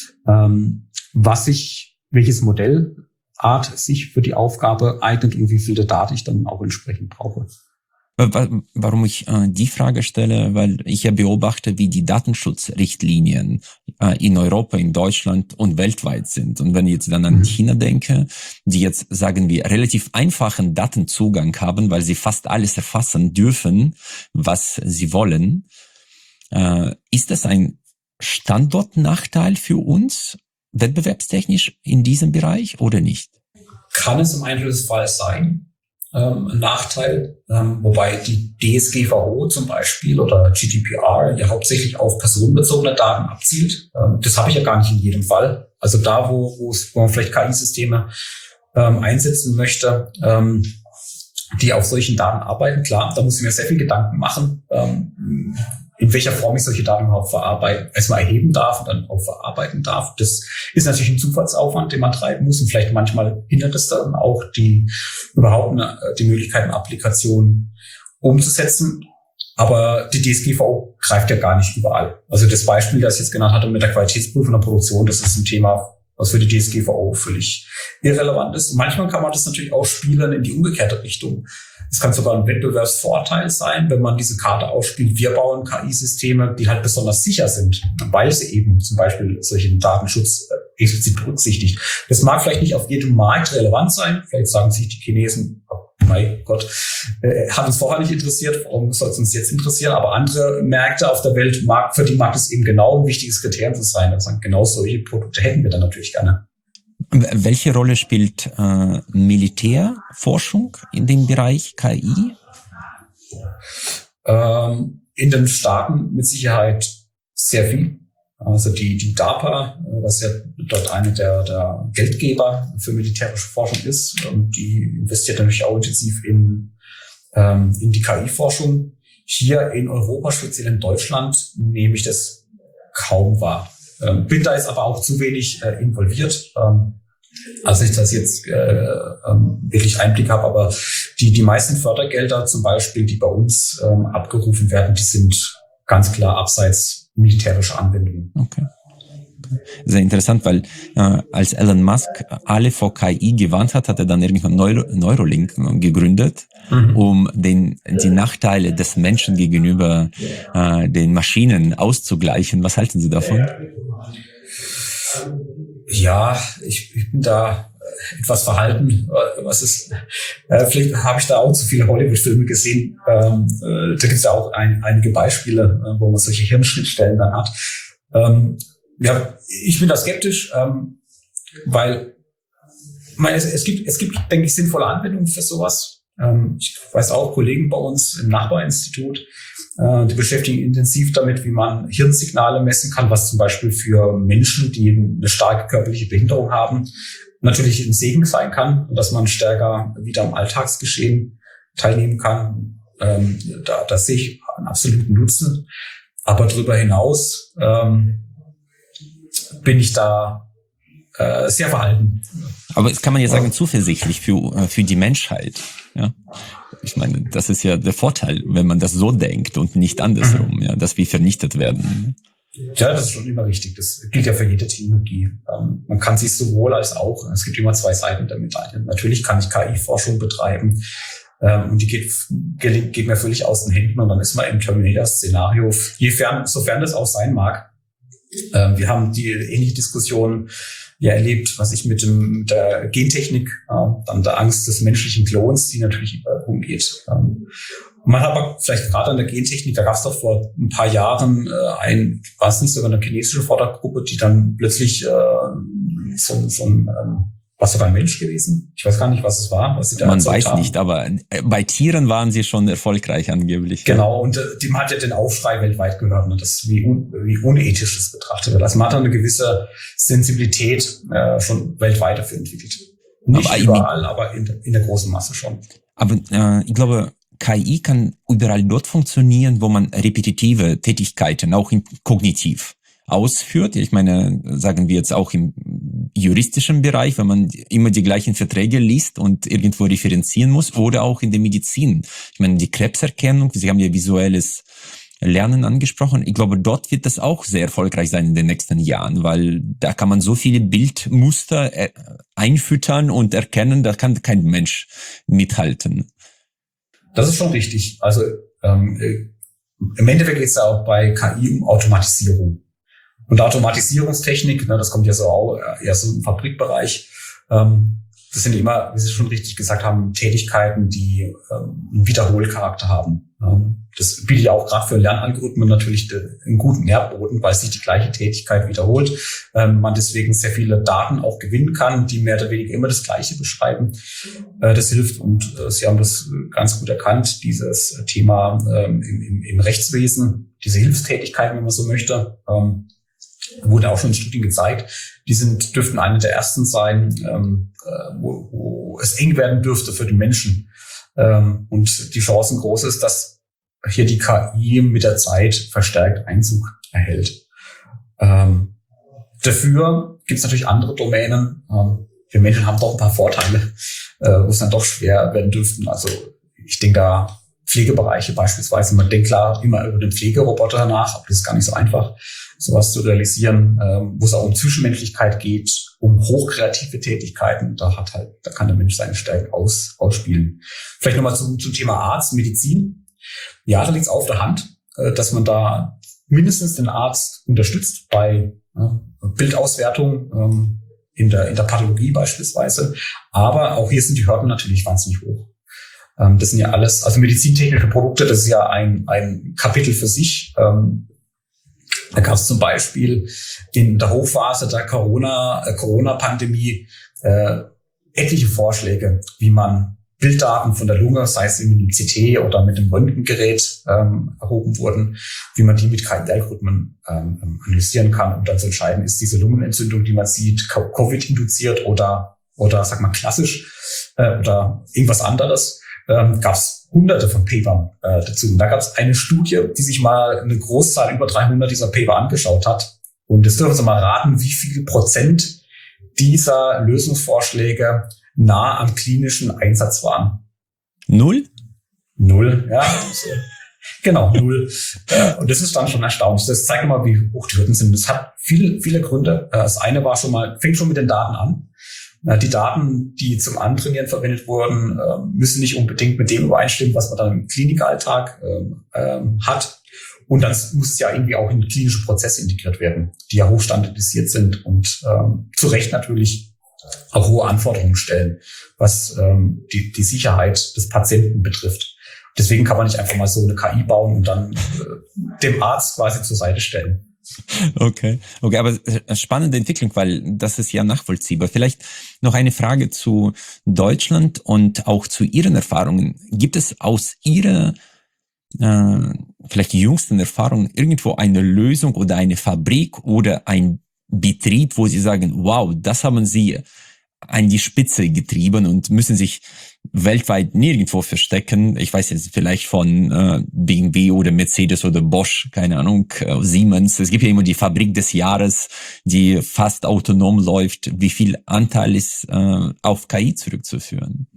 welches Modellart sich für die Aufgabe eignet und wie viele Daten ich dann auch entsprechend brauche. Warum ich die Frage stelle, weil ich ja beobachte, wie die Datenschutzrichtlinien in Europa, in Deutschland und weltweit sind. Und wenn ich jetzt dann an China denke, die jetzt, sagen wir, relativ einfachen Datenzugang haben, weil sie fast alles erfassen dürfen, was sie wollen, ist das ein Standortnachteil für uns, wettbewerbstechnisch in diesem Bereich oder nicht? Kann es im Einzelfall sein. Ein Nachteil, wobei die DSGVO zum Beispiel oder GDPR ja hauptsächlich auf personenbezogene Daten abzielt. Das habe ich ja gar nicht in jedem Fall. Also da, wo man vielleicht KI-Systeme einsetzen möchte, die auf solchen Daten arbeiten, klar, da muss ich mir sehr viel Gedanken machen, in welcher Form ich solche Daten überhaupt erstmal erheben darf und dann auch verarbeiten darf. Das ist natürlich ein Zufallsaufwand, den man treiben muss, und vielleicht manchmal hindert es dann auch die Möglichkeit, eine Applikation umzusetzen. Aber die DSGVO greift ja gar nicht überall. Also das Beispiel, das ich jetzt genannt hatte mit der Qualitätsprüfung der Produktion, das ist ein Thema, was für die DSGVO völlig irrelevant ist. Und manchmal kann man das natürlich auch spielen in die umgekehrte Richtung. Es kann sogar ein Wettbewerbsvorteil sein, wenn man diese Karte ausspielt. Wir bauen KI-Systeme, die halt besonders sicher sind, weil sie eben zum Beispiel solchen Datenschutz explizit berücksichtigt. Das mag vielleicht nicht auf jedem Markt relevant sein. Vielleicht sagen sich die Chinesen, oh mein Gott, hat uns vorher nicht interessiert, warum soll es uns jetzt interessieren? Aber andere Märkte auf der Welt, für die mag es eben genau ein wichtiges Kriterium zu sein. Also genau solche Produkte hätten wir dann natürlich gerne. Welche Rolle spielt Militärforschung in dem Bereich KI? In den Staaten mit Sicherheit sehr viel. Also die DARPA, was ja dort eine der Geldgeber für militärische Forschung ist, und die investiert natürlich auch intensiv in die KI-Forschung. Hier in Europa, speziell in Deutschland, nehme ich das kaum wahr. Bin da jetzt aber auch zu wenig involviert, als ich das jetzt wirklich Einblick habe. Aber die meisten Fördergelder zum Beispiel, die bei uns abgerufen werden, die sind ganz klar abseits militärischer Anwendungen. Okay. Sehr interessant, weil als Elon Musk alle vor KI gewarnt hat, hat er dann irgendwann Neuralink gegründet, um die Nachteile des Menschen gegenüber den Maschinen auszugleichen. Was halten Sie davon? Ja, ich bin da etwas verhalten. Vielleicht habe ich da auch zu viele Hollywood-Filme gesehen. Da gibt es ja auch einige Beispiele, wo man solche Hirnschnittstellen dann hat. Ja, ich bin da skeptisch, weil es gibt, denke ich, sinnvolle Anwendungen für sowas. Ich weiß auch, Kollegen bei uns im Nachbarinstitut, die beschäftigen intensiv damit, wie man Hirnsignale messen kann, was zum Beispiel für Menschen, die eine starke körperliche Behinderung haben, natürlich ein Segen sein kann, dass man stärker wieder am Alltagsgeschehen teilnehmen kann. Da sehe ich einen absoluten Nutzen. Aber darüber hinaus bin ich da sehr verhalten. Aber es kann man ja sagen, zuversichtlich für die Menschheit. Ja, ich meine, das ist ja der Vorteil, wenn man das so denkt und nicht andersrum, ja, dass wir vernichtet werden. Ja, das ist schon immer richtig. Das gilt ja für jede Technologie. Man kann sich sowohl als auch, es gibt immer zwei Seiten der Medaille. Natürlich kann ich KI-Forschung betreiben, und die geht mir völlig aus den Händen, und dann ist man im Terminator-Szenario, sofern das auch sein mag. Wir haben die ähnliche Diskussion ja erlebt, was ich mit der Gentechnik, dann der Angst des menschlichen Klons, die natürlich umgeht. Man hat aber vielleicht gerade an der Gentechnik, da gab es doch vor ein paar Jahren war es nicht sogar eine chinesische Fördergruppe, die dann plötzlich war sogar ein Mensch gewesen? Ich weiß gar nicht, was es war. Was sie da Man weiß haben. Nicht, aber bei Tieren waren sie schon erfolgreich angeblich. Genau, und dem hat ja den Aufschrei weltweit gehört, ne, das wie unethisch das betrachtet wird. Also man hat da eine gewisse Sensibilität schon weltweit dafür entwickelt. Nicht aber überall, aber in der großen Masse schon. Aber ich glaube, KI kann überall dort funktionieren, wo man repetitive Tätigkeiten, auch kognitiv, ausführt. Ich meine, sagen wir jetzt auch im juristischen Bereich, wenn man immer die gleichen Verträge liest und irgendwo referenzieren muss, oder auch in der Medizin. Ich meine, die Krebserkennung, Sie haben ja visuelles Lernen angesprochen. Ich glaube, dort wird das auch sehr erfolgreich sein in den nächsten Jahren, weil da kann man so viele Bildmuster einfüttern und erkennen, da kann kein Mensch mithalten. Das ist schon richtig. Also im Endeffekt geht es ja auch bei KI um Automatisierung. Und Automatisierungstechnik, das kommt ja so auch eher so im Fabrikbereich. Das sind immer, wie Sie schon richtig gesagt haben, Tätigkeiten, die einen Wiederholcharakter haben. Das bietet ja auch gerade für Lernalgorithmen natürlich einen guten Nährboden, weil sich die gleiche Tätigkeit wiederholt. Man deswegen sehr viele Daten auch gewinnen kann, die mehr oder weniger immer das Gleiche beschreiben. Das hilft, und Sie haben das ganz gut erkannt, dieses Thema im Rechtswesen, diese Hilfstätigkeiten, wenn man so möchte, wurde auch schon in Studien gezeigt. Die dürften eine der ersten sein, wo es eng werden dürfte für die Menschen. Und die Chancen groß ist, dass hier die KI mit der Zeit verstärkt Einzug erhält. Dafür gibt es natürlich andere Domänen. Wir Menschen haben doch ein paar Vorteile, wo es dann doch schwer werden dürften. Also ich denke da Pflegebereiche beispielsweise. Man denkt klar immer über den Pflegeroboter nach, aber das ist gar nicht so einfach, sowas zu realisieren, wo es auch um Zwischenmenschlichkeit geht, um hochkreative Tätigkeiten. Da kann der Mensch seine Stärken ausspielen. Vielleicht nochmal zum Thema Arzt, Medizin. Ja, da liegt es auf der Hand, dass man da mindestens den Arzt unterstützt bei Bildauswertung in der Pathologie beispielsweise. Aber auch hier sind die Hürden natürlich wahnsinnig hoch. Das sind ja alles, also medizintechnische Produkte, das ist ja ein Kapitel für sich. Da gab es zum Beispiel in der Hochphase der Corona-Pandemie etliche Vorschläge, wie man Bilddaten von der Lunge, sei es mit einem CT oder mit einem Röntgengerät erhoben wurden, wie man die mit KI-Algorithmen analysieren kann, um dann zu entscheiden, ist diese Lungenentzündung, die man sieht, Covid-induziert oder sag mal klassisch oder irgendwas anderes. Gab es hunderte von Papern dazu. Und da gab es eine Studie, die sich mal eine Großzahl über 300 dieser Paper angeschaut hat. Und jetzt dürfen Sie mal raten, wie viel Prozent dieser Lösungsvorschläge nah am klinischen Einsatz waren. 0? 0, ja. Genau, 0. Und das ist dann schon erstaunlich. Das zeigt mal, wie hoch die Hürden sind. Das hat viele Gründe. Das eine war fängt schon mit den Daten an. Die Daten, die zum Antrainieren verwendet wurden, müssen nicht unbedingt mit dem übereinstimmen, was man dann im Klinikalltag hat. Und dann muss es ja irgendwie auch in klinische Prozesse integriert werden, die ja hochstandardisiert sind und zu Recht natürlich auch hohe Anforderungen stellen, was die Sicherheit des Patienten betrifft. Deswegen kann man nicht einfach mal so eine KI bauen und dann dem Arzt quasi zur Seite stellen. Okay, aber spannende Entwicklung, weil das ist ja nachvollziehbar. Vielleicht noch eine Frage zu Deutschland und auch zu Ihren Erfahrungen. Gibt es aus Ihrer vielleicht die jüngsten Erfahrungen irgendwo eine Lösung oder eine Fabrik oder ein Betrieb, wo Sie sagen, wow, das haben Sie an die Spitze getrieben und müssen sich weltweit nirgendwo verstecken? Ich weiß jetzt vielleicht von BMW oder Mercedes oder Bosch, keine Ahnung, Siemens. Es gibt ja immer die Fabrik des Jahres, die fast autonom läuft. Wie viel Anteil ist auf KI zurückzuführen?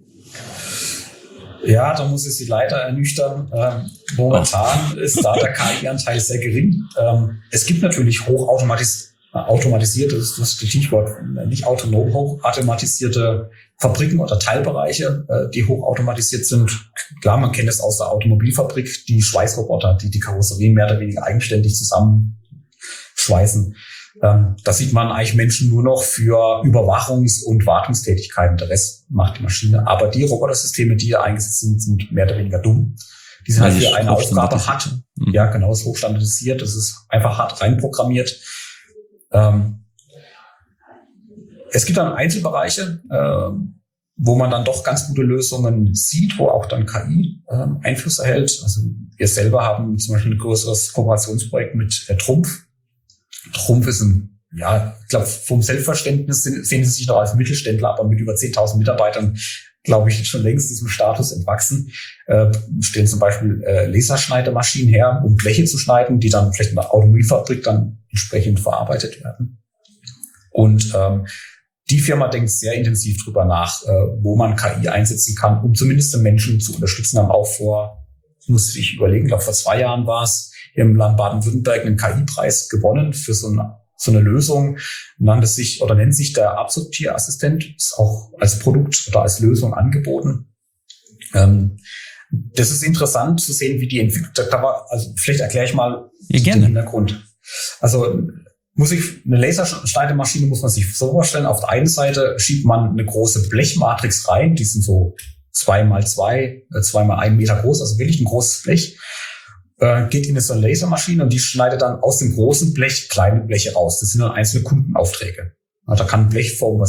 Ja, da muss ich Sie leider ernüchtern. Momentan ist da der KI-Anteil sehr gering. Es gibt natürlich hochautomatisierte, das ist das Stichwort, nicht autonom, hochautomatisierte Fabriken oder Teilbereiche, die hochautomatisiert sind. Klar, man kennt es aus der Automobilfabrik, die Schweißroboter, die Karosserien mehr oder weniger eigenständig zusammenschweißen. Da sieht man eigentlich Menschen nur noch für Überwachungs- und Wartungstätigkeiten. Der Rest macht die Maschine. Aber die Robotersysteme, die da eingesetzt sind, sind mehr oder weniger dumm. Die sind halt für eine Aufgabe hart. Ja, genau, ist hochstandardisiert. Das ist einfach hart reinprogrammiert. Es gibt dann Einzelbereiche, wo man dann doch ganz gute Lösungen sieht, wo auch dann KI Einfluss erhält. Also wir selber haben zum Beispiel ein größeres Kooperationsprojekt mit Trumpf. Trumpf ist ich glaube, vom Selbstverständnis sehen sie sich noch als Mittelständler, aber mit über 10.000 Mitarbeitern, glaube ich, schon längst diesem Status entwachsen. Stellen zum Beispiel Laserschneidemaschinen her, um Bleche zu schneiden, die dann vielleicht in der Automobilfabrik dann entsprechend verarbeitet werden. Und die Firma denkt sehr intensiv drüber nach, wo man KI einsetzen kann, um zumindest den Menschen zu unterstützen. Haben auch muss ich überlegen, glaube vor 2 Jahren war es, hier im Land Baden-Württemberg einen KI-Preis gewonnen für so eine Lösung, nennt sich der Absortierassistent, ist auch als Produkt oder als Lösung angeboten. Das ist interessant zu sehen, wie die entwickelt. Also vielleicht erkläre ich mal den Hintergrund. Also eine Laserschneidemaschine muss man sich so vorstellen. Auf der einen Seite schiebt man eine große Blechmatrix rein, die sind so 2x1 Meter groß, also wirklich ein großes Blech. Geht in so eine Lasermaschine und die schneidet dann aus dem großen Blech kleine Bleche raus. Das sind dann einzelne Kundenaufträge. Da kann ein Blech vom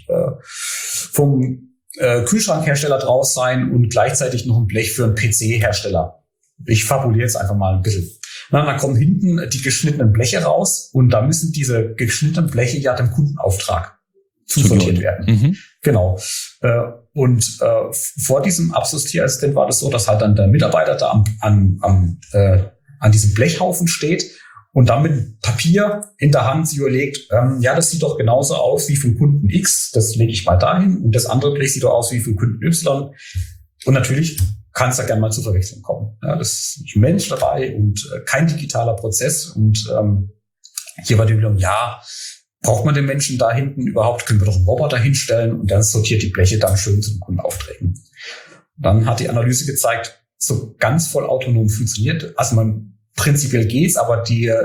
Kühlschrankhersteller draus sein und gleichzeitig noch ein Blech für einen PC-Hersteller. Ich fabuliere jetzt einfach mal ein bisschen. Dann kommen hinten die geschnittenen Bleche raus und da müssen diese geschnittenen Bleche ja dem Kundenauftrag zusortiert werden. Mhm. Genau. Und vor diesem Absortierassistent war das so, dass halt dann der Mitarbeiter da an diesem Blechhaufen steht und dann mit Papier in der Hand sich überlegt, das sieht doch genauso aus wie vom Kunden X, das lege ich mal dahin und das andere Blech sieht doch aus wie vom Kunden Y. Und natürlich kann es da gerne mal zur Verwechslung kommen. Ja, das ist nicht ein Mensch dabei und kein digitaler Prozess. Und hier war die Überlegung, braucht man den Menschen da hinten überhaupt? Können wir doch einen Roboter hinstellen und dann sortiert die Bleche dann schön zu den Kundenaufträgen. Dann hat die Analyse gezeigt, so ganz voll autonom funktioniert. Also prinzipiell geht's, aber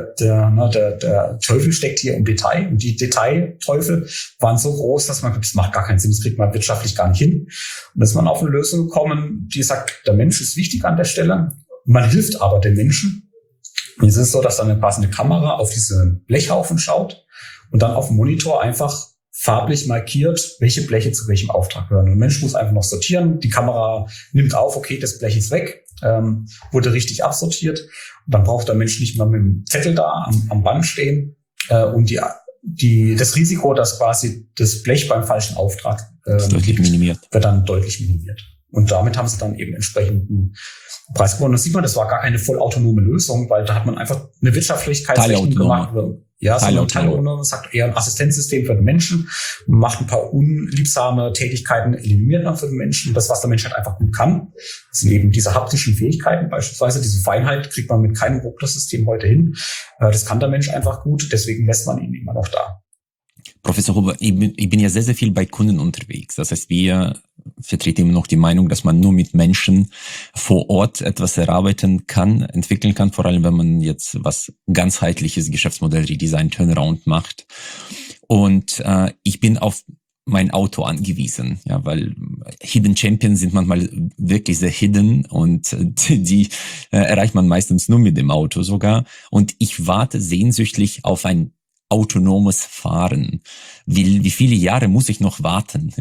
der Teufel steckt hier im Detail und die Detailteufel waren so groß, dass das macht gar keinen Sinn, das kriegt man wirtschaftlich gar nicht hin. Und da ist man auf eine Lösung gekommen, die sagt, der Mensch ist wichtig an der Stelle, man hilft aber den Menschen. Jetzt ist es so, dass dann eine passende Kamera auf diesen Blechhaufen schaut und dann auf dem Monitor einfach farblich markiert, welche Bleche zu welchem Auftrag gehören. Und der Mensch muss einfach noch sortieren. Die Kamera nimmt auf, okay, das Blech ist weg, wurde richtig absortiert. Und dann braucht der Mensch nicht mehr mit dem Zettel da am Band stehen. Und das Risiko, dass quasi das Blech beim falschen Auftrag deutlich minimiert, wird dann deutlich minimiert. Und damit haben sie dann eben entsprechenden Preis gewonnen. Das sieht man, das war gar keine vollautonome Lösung, weil da hat man einfach eine Wirtschaftlichkeitsrechnung gemacht. Ja, so ein Teilautonom sagt eher ein Assistenzsystem für den Menschen, macht ein paar unliebsame Tätigkeiten, eliminiert man für den Menschen. Das, was der Mensch halt einfach gut kann, sind eben diese haptischen Fähigkeiten beispielsweise. Diese Feinheit kriegt man mit keinem Robotersystem heute hin. Das kann der Mensch einfach gut, deswegen lässt man ihn immer noch da. Professor Huber, ich bin ja sehr, sehr viel bei Kunden unterwegs. Das heißt, wir vertreten immer noch die Meinung, dass man nur mit Menschen vor Ort etwas erarbeiten kann, entwickeln kann, vor allem wenn man jetzt was ganzheitliches Geschäftsmodell Redesign Turnaround macht. Und ich bin auf mein Auto angewiesen, ja, weil Hidden Champions sind manchmal wirklich sehr hidden und die erreicht man meistens nur mit dem Auto sogar. Und ich warte sehnsüchtig auf ein autonomes Fahren. Wie viele Jahre muss ich noch warten?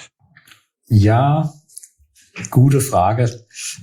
Ja, gute Frage.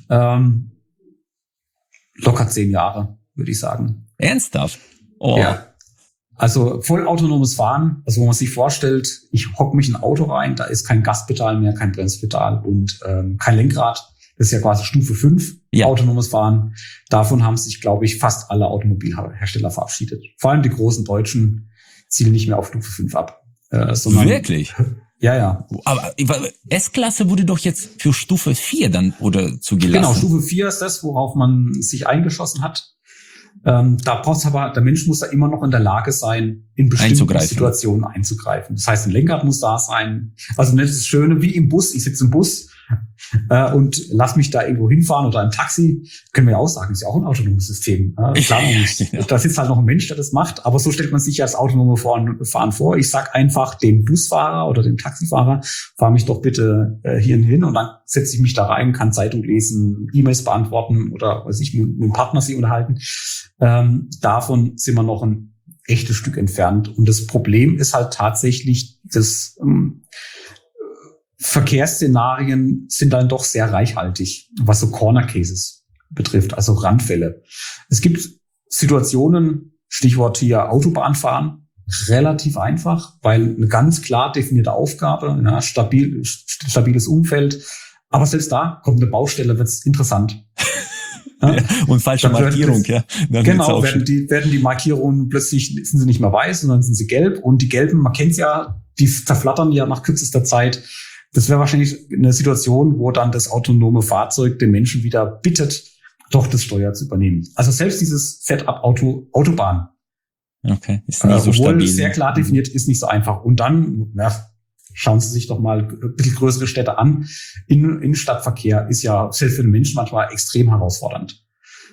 Locker 10 Jahre, würde ich sagen. Ernsthaft? Oh. Ja. Also vollautonomes Fahren, also wo man sich vorstellt, ich hocke mich in ein Auto rein, da ist kein Gaspedal mehr, kein Bremspedal und kein Lenkrad. Das ist ja quasi Stufe 5, autonomes Fahren. Davon haben sich, glaube ich, fast alle Automobilhersteller verabschiedet. Vor allem die großen Deutschen zielen nicht mehr auf Stufe 5 ab. Wirklich? Ja. Aber S-Klasse wurde doch jetzt für Stufe 4 dann oder zugelassen. Genau, Stufe 4 ist das, worauf man sich eingeschossen hat. Da braucht's aber, der Mensch muss da immer noch in der Lage sein, in bestimmten Situationen einzugreifen. Das heißt, ein Lenkrad muss da sein. Also das ist das Schöne, wie im Bus. Ich sitze im Bus und lass mich da irgendwo hinfahren oder im Taxi. Können wir ja auch sagen, ist ja auch ein autonomes System. Klar, da sitzt halt noch ein Mensch, der das macht. Aber so stellt man sich ja das autonome Fahren vor. Ich sag einfach dem Busfahrer oder dem Taxifahrer, fahr mich doch bitte hierhin hin und dann setze ich mich da rein, kann Zeitung lesen, E-Mails beantworten oder mit dem Partner sich unterhalten. Davon sind wir noch ein echtes Stück entfernt. Und das Problem ist halt tatsächlich, dass Verkehrsszenarien sind dann doch sehr reichhaltig, was so Corner Cases betrifft, also Randfälle. Es gibt Situationen, Stichwort hier Autobahnfahren, relativ einfach, weil eine ganz klar definierte Aufgabe, ja, stabiles Umfeld. Aber selbst da kommt eine Baustelle, wird's interessant. Ja, und falsche Markierung, ja. Genau, werden die Markierungen plötzlich, sind sie nicht mehr weiß, sondern sind sie gelb. Und die gelben, man kennt es ja, die zerflattern ja nach kürzester Zeit. Das wäre wahrscheinlich eine Situation, wo dann das autonome Fahrzeug den Menschen wieder bittet, doch das Steuer zu übernehmen. Also selbst dieses Setup Autobahn, okay, ist nicht so obwohl stabil. Sehr klar definiert, ist nicht so einfach. Und dann, schauen Sie sich doch mal ein bisschen größere Städte an. Innenstadtverkehr ist ja selbst für den Menschen manchmal extrem herausfordernd.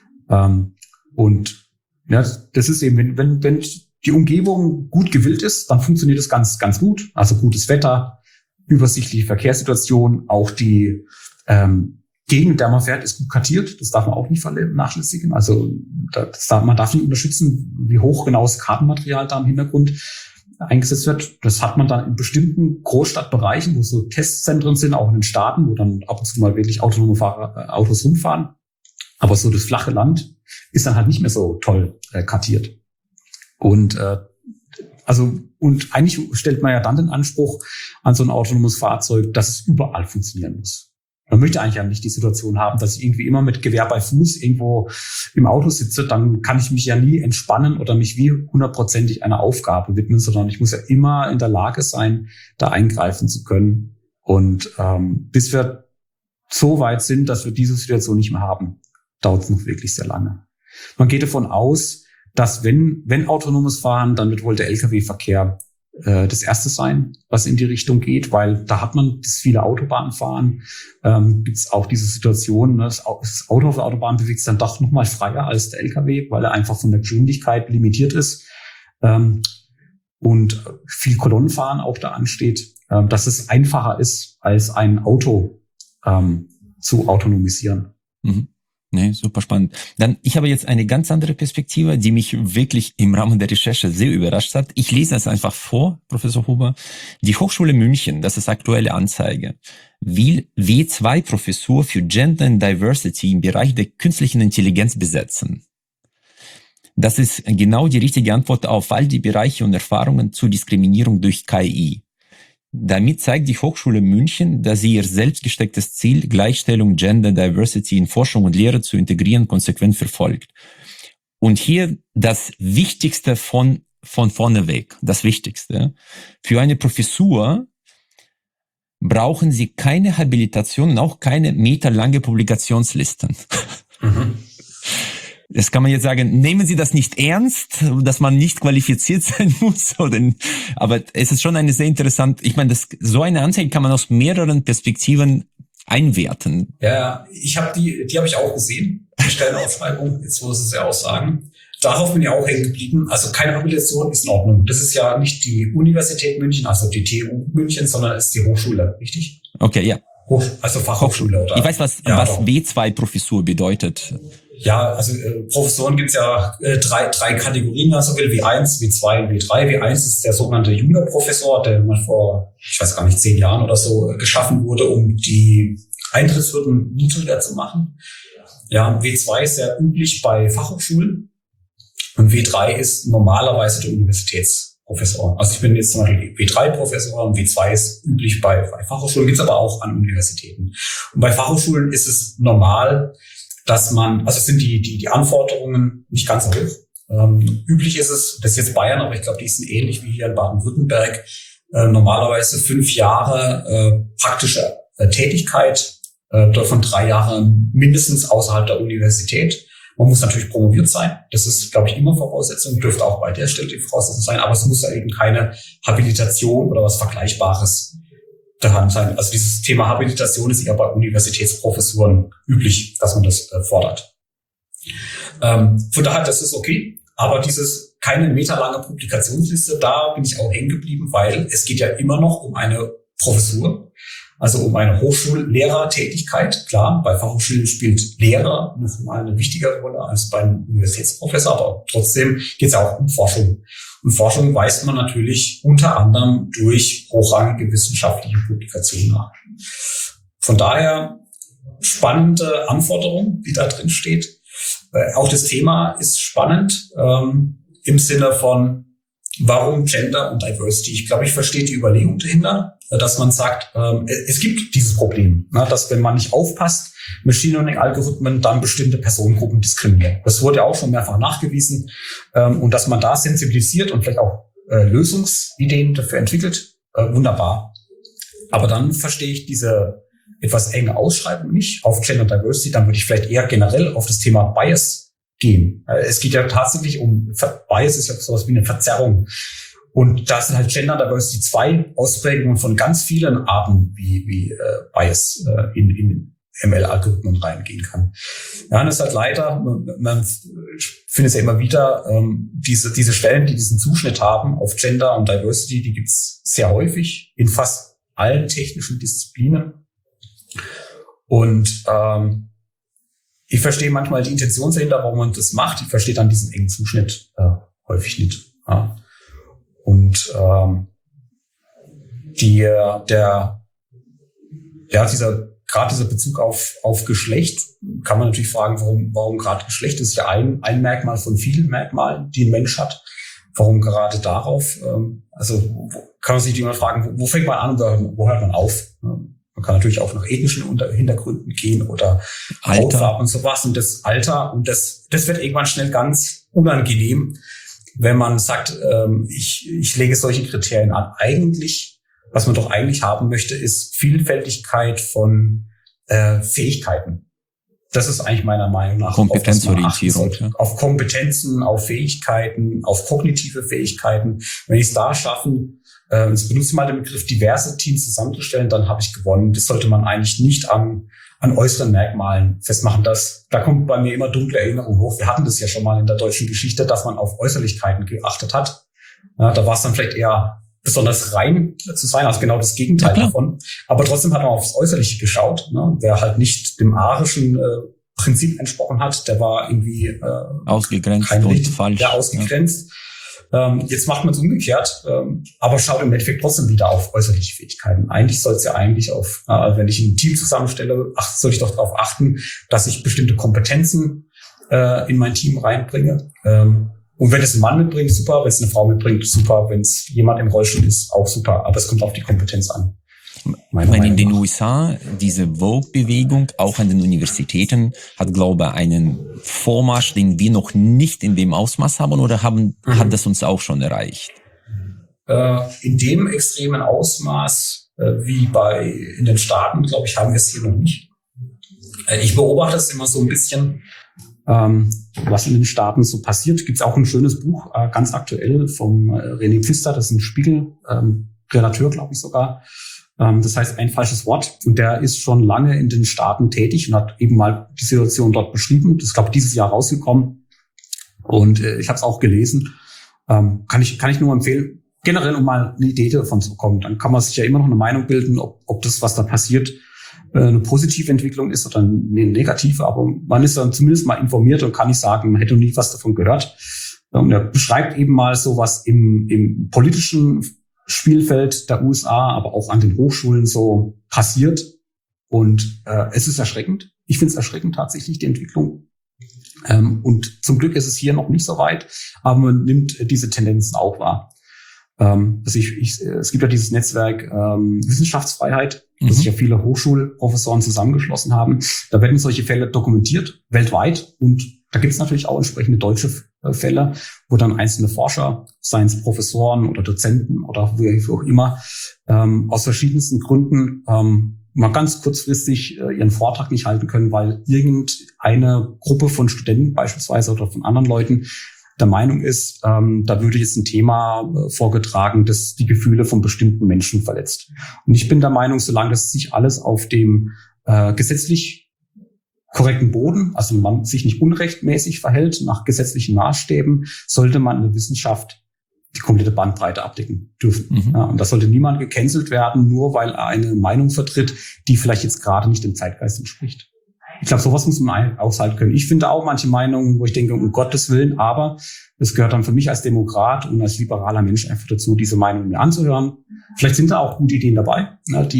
Und ja, das ist eben, wenn die Umgebung gut gewillt ist, dann funktioniert es ganz, ganz gut. Also gutes Wetter, übersichtliche Verkehrssituation, auch die Gegend, in der man fährt, ist gut kartiert. Das darf man auch nicht vernachlässigen. Also man darf nicht unterschätzen, wie hoch genau das Kartenmaterial da im Hintergrund eingesetzt wird. Das hat man dann in bestimmten Großstadtbereichen, wo so Testzentren sind, auch in den Staaten, wo dann ab und zu mal wirklich autonome Autos rumfahren. Aber so das flache Land ist dann halt nicht mehr so toll kartiert. Und eigentlich stellt man ja dann den Anspruch an so ein autonomes Fahrzeug, dass es überall funktionieren muss. Man möchte eigentlich ja nicht die Situation haben, dass ich irgendwie immer mit Gewehr bei Fuß irgendwo im Auto sitze. Dann kann ich mich ja nie entspannen oder mich wie 100%ig einer Aufgabe widmen, sondern ich muss ja immer in der Lage sein, da eingreifen zu können. Und bis wir so weit sind, dass wir diese Situation nicht mehr haben, dauert es noch wirklich sehr lange. Man geht davon aus, dass wenn autonomes Fahren, dann wird wohl der Lkw-Verkehr das erste sein, was in die Richtung geht, weil da hat man das viele Autobahnen fahren, gibt es auch diese Situation, ne, das Auto auf der Autobahn bewegt sich dann doch nochmal freier als der Lkw, weil er einfach von der Geschwindigkeit limitiert ist und viel Kolonnenfahren auch da ansteht, dass es einfacher ist, als ein Auto zu autonomisieren. Mhm. Nee, super spannend. Dann, ich habe jetzt eine ganz andere Perspektive, die mich wirklich im Rahmen der Recherche sehr überrascht hat. Ich lese es einfach vor, Professor Huber. Die Hochschule München, das ist aktuelle Anzeige, will W2-Professur für Gender and Diversity im Bereich der künstlichen Intelligenz besetzen. Das ist genau die richtige Antwort auf all die Bereiche und Erfahrungen zur Diskriminierung durch KI. Damit zeigt die Hochschule München, dass sie ihr selbst gestecktes Ziel, Gleichstellung, Gender, Diversity in Forschung und Lehre zu integrieren, konsequent verfolgt. Und hier das Wichtigste von vorneweg, das Wichtigste. Für eine Professur brauchen Sie keine Habilitation und auch keine meterlange Publikationslisten. Mhm. Das kann man jetzt sagen, nehmen Sie das nicht ernst, dass man nicht qualifiziert sein muss, aber es ist schon eine sehr interessant, ich meine, so eine Anzeige kann man aus mehreren Perspektiven einwerten. Ja, die habe ich auch gesehen, die Stellenausschreibung, jetzt muss es ja auch sagen. Darauf bin ich auch hängen geblieben. Also keine Habilitation ist in Ordnung. Das ist ja nicht die Universität München, also die TU München, sondern es ist die Hochschule, richtig? Okay, ja. Also Fachhochschule, oder? Ich weiß, was W2-Professur bedeutet. Ja, also Professoren gibt's ja drei Kategorien, also W1, W2 und W3. W1 ist der sogenannte Juniorprofessor, der mal vor, ich weiß gar nicht, 10 Jahren oder so geschaffen wurde, um die Eintrittshürden niedriger zu machen. Ja, W2 ist sehr üblich bei Fachhochschulen und W3 ist normalerweise der Universitätsprofessor. Also ich bin jetzt zum Beispiel W3-Professor und W2 ist üblich bei Fachhochschulen, gibt's aber auch an Universitäten. Und bei Fachhochschulen ist es normal, dass man, also sind die Anforderungen nicht ganz so hoch. Üblich ist es, das ist jetzt Bayern, aber ich glaube, die sind ähnlich wie hier in Baden-Württemberg, normalerweise 5 Jahre praktische Tätigkeit, davon 3 Jahre mindestens außerhalb der Universität. Man muss natürlich promoviert sein. Das ist, glaube ich, immer Voraussetzung, dürfte auch bei der Stelle die Voraussetzung sein, aber es muss ja eben keine Habilitation oder was Vergleichbares daran sein. Also dieses Thema Habilitation ist eher bei Universitätsprofessuren üblich, dass man das fordert. Von daher, das ist okay. Aber dieses keine meterlange Publikationsliste, da bin ich auch hängen geblieben, weil es geht ja immer noch um eine Professur, also um eine Hochschullehrertätigkeit. Klar, bei Fachhochschulen spielt Lehrer noch mal eine wichtigere Rolle als beim Universitätsprofessor, aber trotzdem geht es auch um Forschung. Und Forschung weist man natürlich unter anderem durch hochrangige wissenschaftliche Publikationen nach. Von daher spannende Anforderung, die da drin steht. Auch das Thema ist spannend im Sinne von, Warum Gender und Diversity? Ich glaube, ich verstehe die Überlegung dahinter, dass man sagt, es gibt dieses Problem, dass wenn man nicht aufpasst, Machine Learning-Algorithmen dann bestimmte Personengruppen diskriminieren. Das wurde auch schon mehrfach nachgewiesen. Und dass man da sensibilisiert und vielleicht auch Lösungsideen dafür entwickelt, wunderbar. Aber dann verstehe ich diese etwas enge Ausschreibung nicht auf Gender Diversity. Dann würde ich vielleicht eher generell auf das Thema Bias gehen. Es geht ja tatsächlich um, Bias ist ja sowas wie eine Verzerrung. Und da sind halt Gender Diversity 2 Ausprägungen von ganz vielen Arten, wie Bias in ML-Algorithmen reingehen kann. Ja, und das ist halt leider, man findet es ja immer wieder, diese Stellen, die diesen Zuschnitt haben auf Gender und Diversity, die gibt's sehr häufig in fast allen technischen Disziplinen. Und ich verstehe manchmal die Intention dahinter, warum man das macht. Ich verstehe dann diesen engen Zuschnitt häufig nicht. Ja. Und dieser Bezug auf Geschlecht, kann man natürlich fragen, warum gerade Geschlecht ist ja ein Merkmal von vielen Merkmalen, die ein Mensch hat. Warum gerade darauf? Also kann man sich immer fragen, wo fängt man an und wo hört man auf? Man kann natürlich auch nach ethnischen Hintergründen gehen oder Hautfarbe und sowas. Und das Alter, und das wird irgendwann schnell ganz unangenehm, wenn man sagt, ich lege solche Kriterien an. Was man doch eigentlich haben möchte, ist Vielfältigkeit von Fähigkeiten. Das ist eigentlich meiner Meinung nach Kompetenzorientierung. Auf Kompetenzen, auf Fähigkeiten, auf kognitive Fähigkeiten. Wenn ich es da schaffen, jetzt benutze ich mal den Begriff, diverse Teams zusammenzustellen, dann habe ich gewonnen. Das sollte man eigentlich nicht an äußeren Merkmalen festmachen. Da kommt bei mir immer dunkle Erinnerungen hoch. Wir hatten das ja schon mal in der deutschen Geschichte, dass man auf Äußerlichkeiten geachtet hat. Ja, da war es dann vielleicht eher besonders rein zu sein, also genau das Gegenteil davon. Aber trotzdem hat man aufs Äußerliche geschaut. Ne? Wer halt nicht dem arischen Prinzip entsprochen hat, der war irgendwie ausgegrenzt und falsch. Ja, ausgegrenzt. Ja. Jetzt macht man es umgekehrt, aber schaut im Endeffekt trotzdem wieder auf äußerliche Fähigkeiten. Eigentlich soll es ja auf, wenn ich ein Team zusammenstelle, soll ich doch darauf achten, dass ich bestimmte Kompetenzen in mein Team reinbringe. Und wenn es ein Mann mitbringt, super. Wenn es eine Frau mitbringt, super. Wenn es jemand im Rollstuhl ist, auch super. Aber es kommt auf die Kompetenz an. Ich meine, in den USA, diese Vogue-Bewegung, auch an den Universitäten, hat, glaube ich, einen Vormarsch, den wir noch nicht in dem Ausmaß haben, oder hat das uns auch schon erreicht? In dem extremen Ausmaß wie in den Staaten, glaube ich, haben wir es hier noch nicht. Ich beobachte es immer so ein bisschen, was in den Staaten so passiert. Gibt es auch ein schönes Buch, ganz aktuell, vom René Pfister, das ist ein Spiegel-Redakteur, glaube ich sogar. Das heißt Ein falsches Wort. Und der ist schon lange in den Staaten tätig und hat eben mal die Situation dort beschrieben. Das ist, glaube ich, dieses Jahr rausgekommen. Und ich habe es auch gelesen. Kann ich nur empfehlen, generell, um mal eine Idee davon zu bekommen. Dann kann man sich ja immer noch eine Meinung bilden, ob das, was da passiert, eine positive Entwicklung ist oder eine negative, aber man ist dann zumindest mal informiert und kann nicht sagen, man hätte noch nie was davon gehört. Und er beschreibt eben mal so, was im politischen Spielfeld der USA, aber auch an den Hochschulen so passiert. Und es ist erschreckend. Ich finde es erschreckend tatsächlich, die Entwicklung. Und zum Glück ist es hier noch nicht so weit, aber man nimmt diese Tendenzen auch wahr. Also es gibt ja dieses Netzwerk Wissenschaftsfreiheit, wo sich ja viele Hochschulprofessoren zusammengeschlossen haben. Da werden solche Fälle dokumentiert, weltweit. Und da gibt es natürlich auch entsprechende deutsche Fälle, wo dann einzelne Forscher, seien es Professoren oder Dozenten oder wie auch immer, aus verschiedensten Gründen mal ganz kurzfristig ihren Vortrag nicht halten können, weil irgendeine Gruppe von Studenten beispielsweise oder von anderen Leuten der Meinung ist, da würde jetzt ein Thema vorgetragen, das die Gefühle von bestimmten Menschen verletzt. Und ich bin der Meinung, solange das sich alles auf dem gesetzlich korrekten Boden, also man sich nicht unrechtmäßig verhält, nach gesetzlichen Maßstäben, sollte man in der Wissenschaft die komplette Bandbreite abdecken dürfen. Mhm. Ja, und da sollte niemand gecancelt werden, nur weil er eine Meinung vertritt, die vielleicht jetzt gerade nicht dem Zeitgeist entspricht. Ich glaube, sowas muss man aushalten können. Ich finde auch manche Meinungen, wo ich denke, um Gottes Willen, aber es gehört dann für mich als Demokrat und als liberaler Mensch einfach dazu, diese Meinungen mir anzuhören. Vielleicht sind da auch gute Ideen dabei,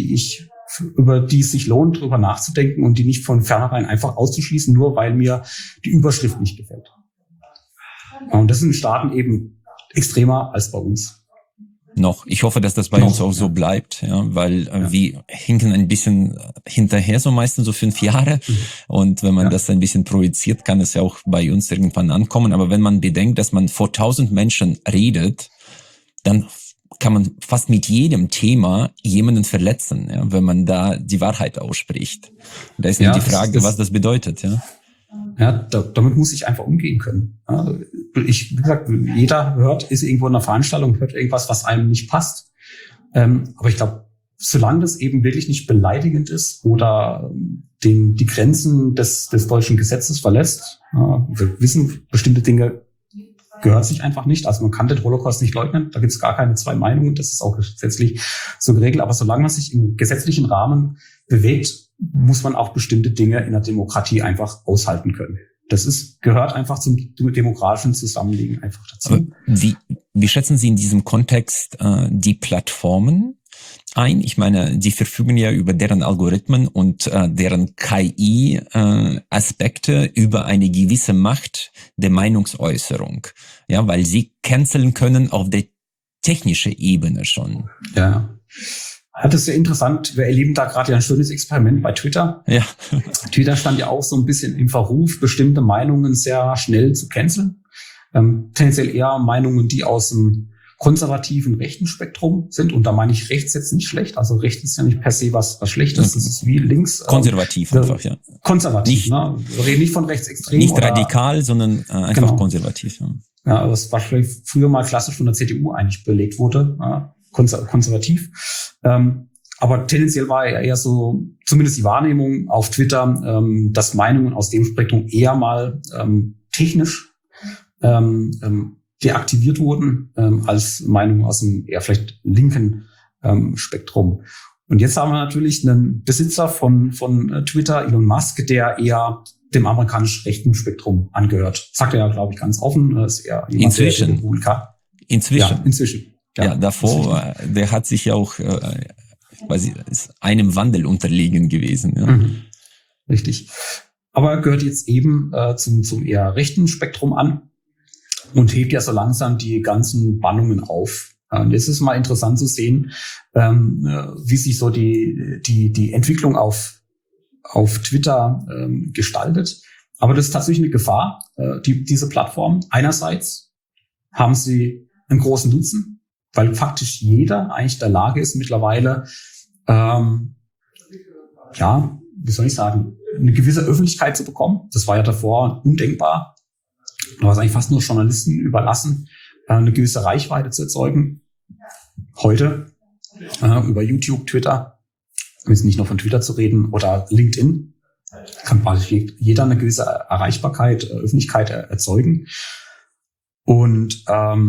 über die es sich lohnt, drüber nachzudenken und die nicht von vornherein einfach auszuschließen, nur weil mir die Überschrift nicht gefällt. Und das ist in Staaten eben extremer als bei uns. Noch. Ich hoffe, dass das bei uns auch so bleibt, ja, weil wir hinken ein bisschen hinterher, so meistens so 5 Jahre. Und wenn man das ein bisschen projiziert, kann es ja auch bei uns irgendwann ankommen. Aber wenn man bedenkt, dass man vor 1000 Menschen redet, dann kann man fast mit jedem Thema jemanden verletzen, ja, wenn man da die Wahrheit ausspricht. Da ist nur die Frage, was das bedeutet, ja. Ja, damit muss ich einfach umgehen können. Ja, wie gesagt, jeder ist irgendwo in einer Veranstaltung, hört irgendwas, was einem nicht passt. Aber ich glaube, solange das eben wirklich nicht beleidigend ist oder die Grenzen des deutschen Gesetzes verletzt, wir wissen, bestimmte Dinge gehört sich einfach nicht. Also man kann den Holocaust nicht leugnen. Da gibt es gar keine 2 Meinungen. Das ist auch gesetzlich so geregelt. Aber solange man sich im gesetzlichen Rahmen bewegt, muss man auch bestimmte Dinge in der Demokratie einfach aushalten können. Gehört einfach zum demokratischen Zusammenleben einfach dazu. Aber wie schätzen Sie in diesem Kontext die Plattformen ein? Ich meine, die verfügen ja über deren Algorithmen und deren KI-Aspekte über eine gewisse Macht der Meinungsäußerung. Ja, weil sie canceln können auf der technischen Ebene schon. Ja. Das ist sehr interessant. Wir erleben da gerade ein schönes Experiment bei Twitter. Ja. Twitter stand ja auch so ein bisschen im Verruf, bestimmte Meinungen sehr schnell zu canceln. Tendenziell eher Meinungen, die aus dem konservativen rechten Spektrum sind. Und da meine ich rechts jetzt nicht schlecht. Also rechts ist ja nicht per se was Schlechtes. Das ist wie links. Konservativ einfach, ja. Konservativ, ne? Wir reden nicht von rechtsextrem. Nicht radikal, sondern einfach konservativ. Ja. Ja, das war vielleicht früher mal klassisch von der CDU eigentlich belegt wurde. Ja, konservativ. Aber tendenziell war ja eher so, zumindest die Wahrnehmung auf Twitter, dass Meinungen aus dem Spektrum eher mal technisch deaktiviert wurden, als Meinungen aus dem eher vielleicht linken Spektrum. Und jetzt haben wir natürlich einen Besitzer von Twitter, Elon Musk, der eher dem amerikanischen rechten Spektrum angehört. Sagt er ja, glaube ich, ganz offen. Ist eher jemand, Inzwischen. Ja, inzwischen. Ja, davor, der hat sich ja auch quasi einem Wandel unterlegen gewesen. Ja. Richtig. Aber er gehört jetzt eben zum eher rechten Spektrum an und hebt ja so langsam die ganzen Bannungen auf. Jetzt ist mal interessant zu sehen, wie sich so die Entwicklung auf Twitter gestaltet. Aber das ist tatsächlich eine Gefahr, diese Plattform. Einerseits haben sie einen großen Nutzen, weil faktisch jeder eigentlich in der Lage ist, mittlerweile, wie soll ich sagen, eine gewisse Öffentlichkeit zu bekommen. Das war ja davor undenkbar. Da war es eigentlich fast nur Journalisten überlassen, eine gewisse Reichweite zu erzeugen. Heute über YouTube, Twitter, jetzt nicht nur von Twitter zu reden, oder LinkedIn, kann quasi jeder eine gewisse Erreichbarkeit, Öffentlichkeit erzeugen. Und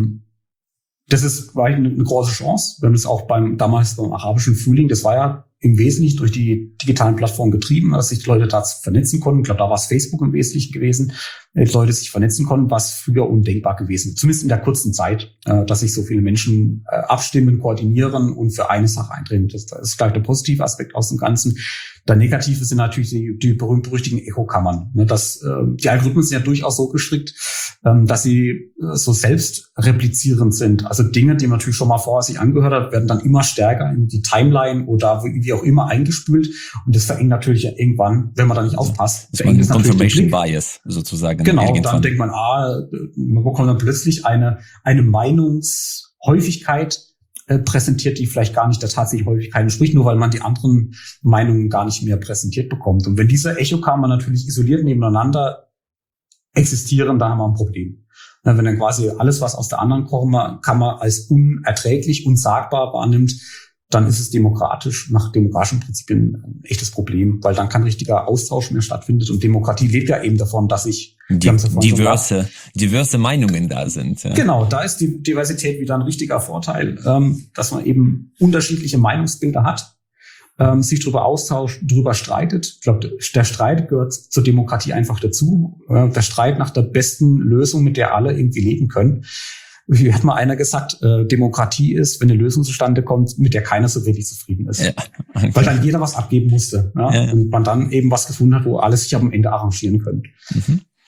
das ist eine große Chance. Wir haben das auch damals beim arabischen Frühling, das war ja im Wesentlichen durch die digitalen Plattformen getrieben, dass sich die Leute da vernetzen konnten. Ich glaube, da war es Facebook im Wesentlichen gewesen, die Leute sich vernetzen konnten, was früher undenkbar gewesen. Zumindest in der kurzen Zeit, dass sich so viele Menschen abstimmen, koordinieren und für eine Sache eintreten. Das ist gleich der positive Aspekt aus dem Ganzen. Der negative sind natürlich die berühmt-berüchtigten Echokammern. Die Algorithmen sind ja durchaus so gestrickt, dass sie so selbst replizierend sind. Also Dinge, die man natürlich schon mal vorher sich angehört hat, werden dann immer stärker in die Timeline oder wie auch immer eingespült. Und das verengt natürlich irgendwann, wenn man da nicht aufpasst. Das ist ein Confirmation Bias sozusagen. Genau, dann denkt man, man bekommt dann plötzlich eine Meinungshäufigkeit präsentiert, die vielleicht gar nicht der tatsächlichen Häufigkeit entspricht, nur weil man die anderen Meinungen gar nicht mehr präsentiert bekommt. Und wenn diese Echokammern natürlich isoliert nebeneinander existieren, dann haben wir ein Problem. Wenn dann quasi alles, was aus der anderen Kammer als unerträglich, unsagbar wahrnimmt, dann ist es nach demokratischen Prinzipien ein echtes Problem, weil dann kein richtiger Austausch mehr stattfindet. Und Demokratie lebt ja eben davon, dass sich diverse Meinungen da sind. Ja. Genau, da ist die Diversität wieder ein richtiger Vorteil, dass man eben unterschiedliche Meinungsbilder hat, sich darüber austauscht, darüber streitet. Ich glaube, der Streit gehört zur Demokratie einfach dazu. Der Streit nach der besten Lösung, mit der alle irgendwie leben können. Wie hat mal einer gesagt, Demokratie ist, wenn eine Lösung zustande kommt, mit der keiner so wirklich zufrieden ist. Ja, okay. Weil dann jeder was abgeben musste. Ja? Und man dann eben was gefunden hat, wo alle sich am Ende arrangieren können.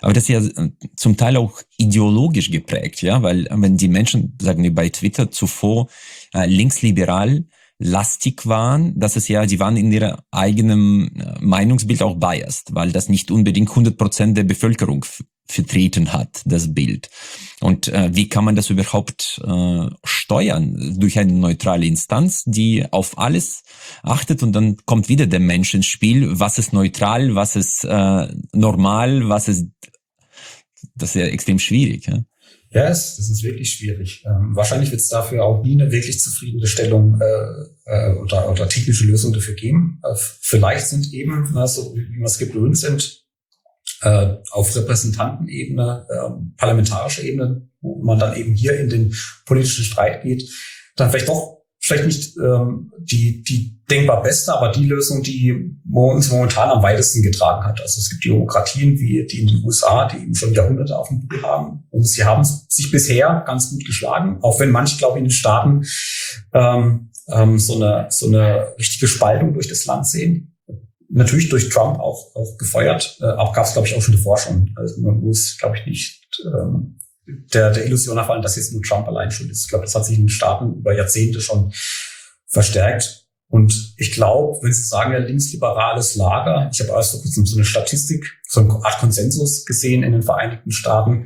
Aber das ist ja zum Teil auch ideologisch geprägt, ja, weil wenn die Menschen, sagen wir bei Twitter zuvor linksliberal lastig waren, dass es ja, die waren in ihrem eigenen Meinungsbild auch biased, weil das nicht unbedingt 100% der Bevölkerung vertreten hat, das Bild. Und wie kann man das überhaupt steuern? Durch eine neutrale Instanz, die auf alles achtet, und dann kommt wieder der Mensch ins Spiel. Was ist neutral, was ist normal, was ist... Das ist ja extrem schwierig. Ja, ja das ist wirklich schwierig. Wahrscheinlich wird es dafür auch nie eine wirklich zufriedenstellung oder technische Lösung dafür geben. Vielleicht sind eben, so wie wir es gewöhnt sind, auf Repräsentantenebene, parlamentarischer Ebene, wo man dann eben hier in den politischen Streit geht, dann vielleicht nicht die denkbar beste, aber die Lösung, die uns momentan am weitesten getragen hat. Also es gibt Demokratien wie die in den USA, die eben schon Jahrhunderte auf dem Buckel haben, und sie haben sich bisher ganz gut geschlagen, auch wenn manche, glaube ich, in den Staaten so eine richtige Spaltung durch das Land sehen. Natürlich durch Trump auch gefeuert, aber gab es, glaube ich, auch schon davor schon. Also man muss, glaube ich, nicht der Illusion erfallen, dass jetzt nur Trump allein schuld ist. Ich glaube, das hat sich in den Staaten über Jahrzehnte schon verstärkt. Und ich glaube, wenn Sie sagen, ja, linksliberales Lager, ich habe erst vor kurzem so eine Statistik, so eine Art Konsensus gesehen in den Vereinigten Staaten.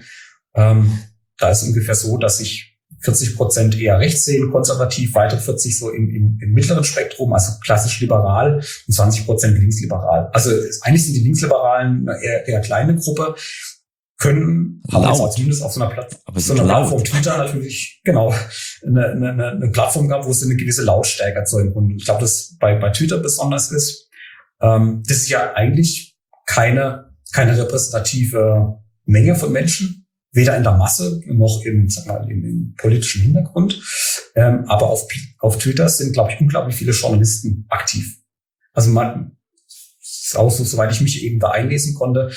Da ist ungefähr so, dass sich 40% eher rechts sehen, konservativ, weitere 40 so im mittleren Spektrum, also klassisch liberal, und 20% linksliberal. Also eigentlich sind die Linksliberalen eine eher kleine Gruppe, haben jetzt auch zumindest auf so einer Plattform Twitter natürlich, genau, eine Plattform gehabt, wo sie eine gewisse Lautstärke erzeugen. Und ich glaube, das bei Twitter besonders ist, das ist ja eigentlich keine repräsentative Menge von Menschen, weder in der Masse noch im politischen Hintergrund. Aber auf Twitter sind, glaube ich, unglaublich viele Journalisten aktiv. Also ist auch so, soweit ich mich eben da einlesen konnte,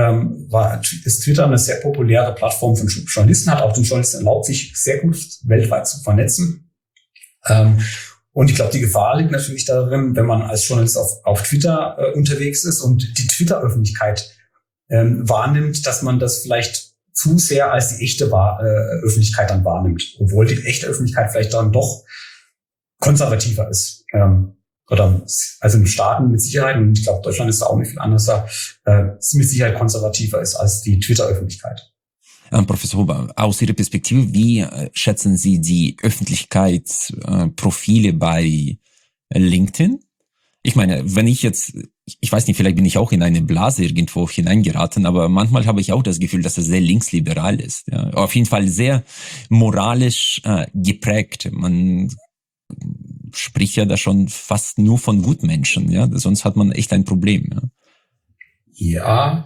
ist Twitter eine sehr populäre Plattform von Journalisten, hat auch den Journalisten erlaubt, sich sehr gut weltweit zu vernetzen. Und ich glaube, die Gefahr liegt natürlich darin, wenn man als Journalist auf Twitter unterwegs ist und die Twitter-Öffentlichkeit wahrnimmt, dass man das vielleicht zu sehr als die echte Öffentlichkeit dann wahrnimmt, obwohl die echte Öffentlichkeit vielleicht dann doch konservativer ist. Also in Staaten mit Sicherheit, und ich glaube, Deutschland ist da auch nicht viel anders, mit Sicherheit konservativer ist als die Twitter-Öffentlichkeit. Professor Huber, aus Ihrer Perspektive, wie schätzen Sie die Öffentlichkeitsprofile bei LinkedIn? Ich meine, wenn ich weiß nicht, vielleicht bin ich auch in eine Blase irgendwo hineingeraten, aber manchmal habe ich auch das Gefühl, dass es sehr linksliberal ist. Ja. Auf jeden Fall sehr moralisch geprägt. Man spricht ja da schon fast nur von Gutmenschen, ja. Sonst hat man echt ein Problem. Ja,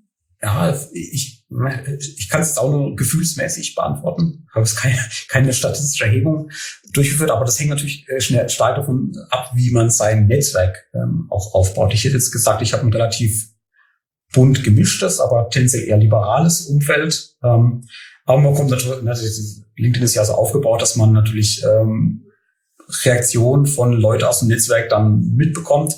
ich kann es jetzt auch nur gefühlsmäßig beantworten. Ich habe jetzt keine statistische Erhebung durchgeführt, aber das hängt natürlich stark davon ab, wie man sein Netzwerk auch aufbaut. Ich hätte jetzt gesagt, ich habe ein relativ bunt gemischtes, aber tendenziell eher liberales Umfeld. Aber man kommt natürlich, LinkedIn ist ja so aufgebaut, dass man natürlich Reaktionen von Leuten aus dem Netzwerk dann mitbekommt.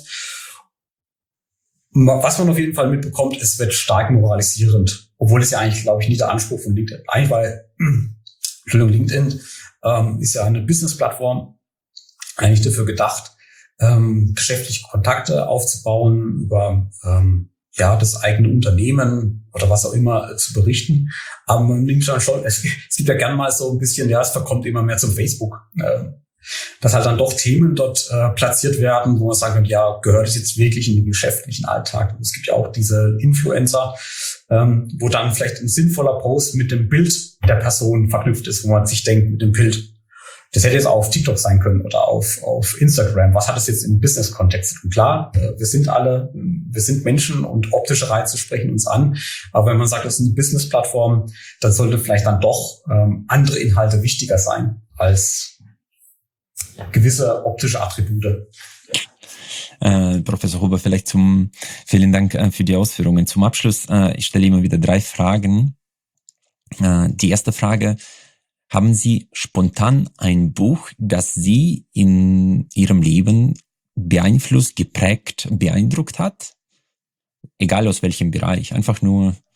Was man auf jeden Fall mitbekommt, es wird stark moralisierend, obwohl es ja eigentlich, glaube ich, nie der Anspruch von LinkedIn. Eigentlich, weil LinkedIn ist ja eine Business-Plattform, eigentlich dafür gedacht, geschäftliche Kontakte aufzubauen, über das eigene Unternehmen oder was auch immer zu berichten. Aber man nimmt schon, es gibt ja gerne mal so ein bisschen, es verkommt immer mehr zum Facebook. Dass halt dann doch Themen dort platziert werden, wo man sagen kann, ja, gehört es jetzt wirklich in den geschäftlichen Alltag? Und es gibt ja auch diese Influencer, wo dann vielleicht ein sinnvoller Post mit dem Bild der Person verknüpft ist, wo man sich denkt, mit dem Bild, das hätte jetzt auch auf TikTok sein können oder auf Instagram. Was hat das jetzt im Business-Kontext? Und klar, wir sind Menschen und optische Reize sprechen uns an. Aber wenn man sagt, das ist eine Business-Plattform, dann sollte vielleicht dann doch andere Inhalte wichtiger sein als gewisse optische Attribute. Professor Huber, vielen Dank für die Ausführungen. Zum Abschluss, ich stelle immer wieder 3 Fragen. Die erste Frage: Haben Sie spontan ein Buch, das Sie in Ihrem Leben beeinflusst, geprägt, beeindruckt hat? Egal aus welchem Bereich, einfach nur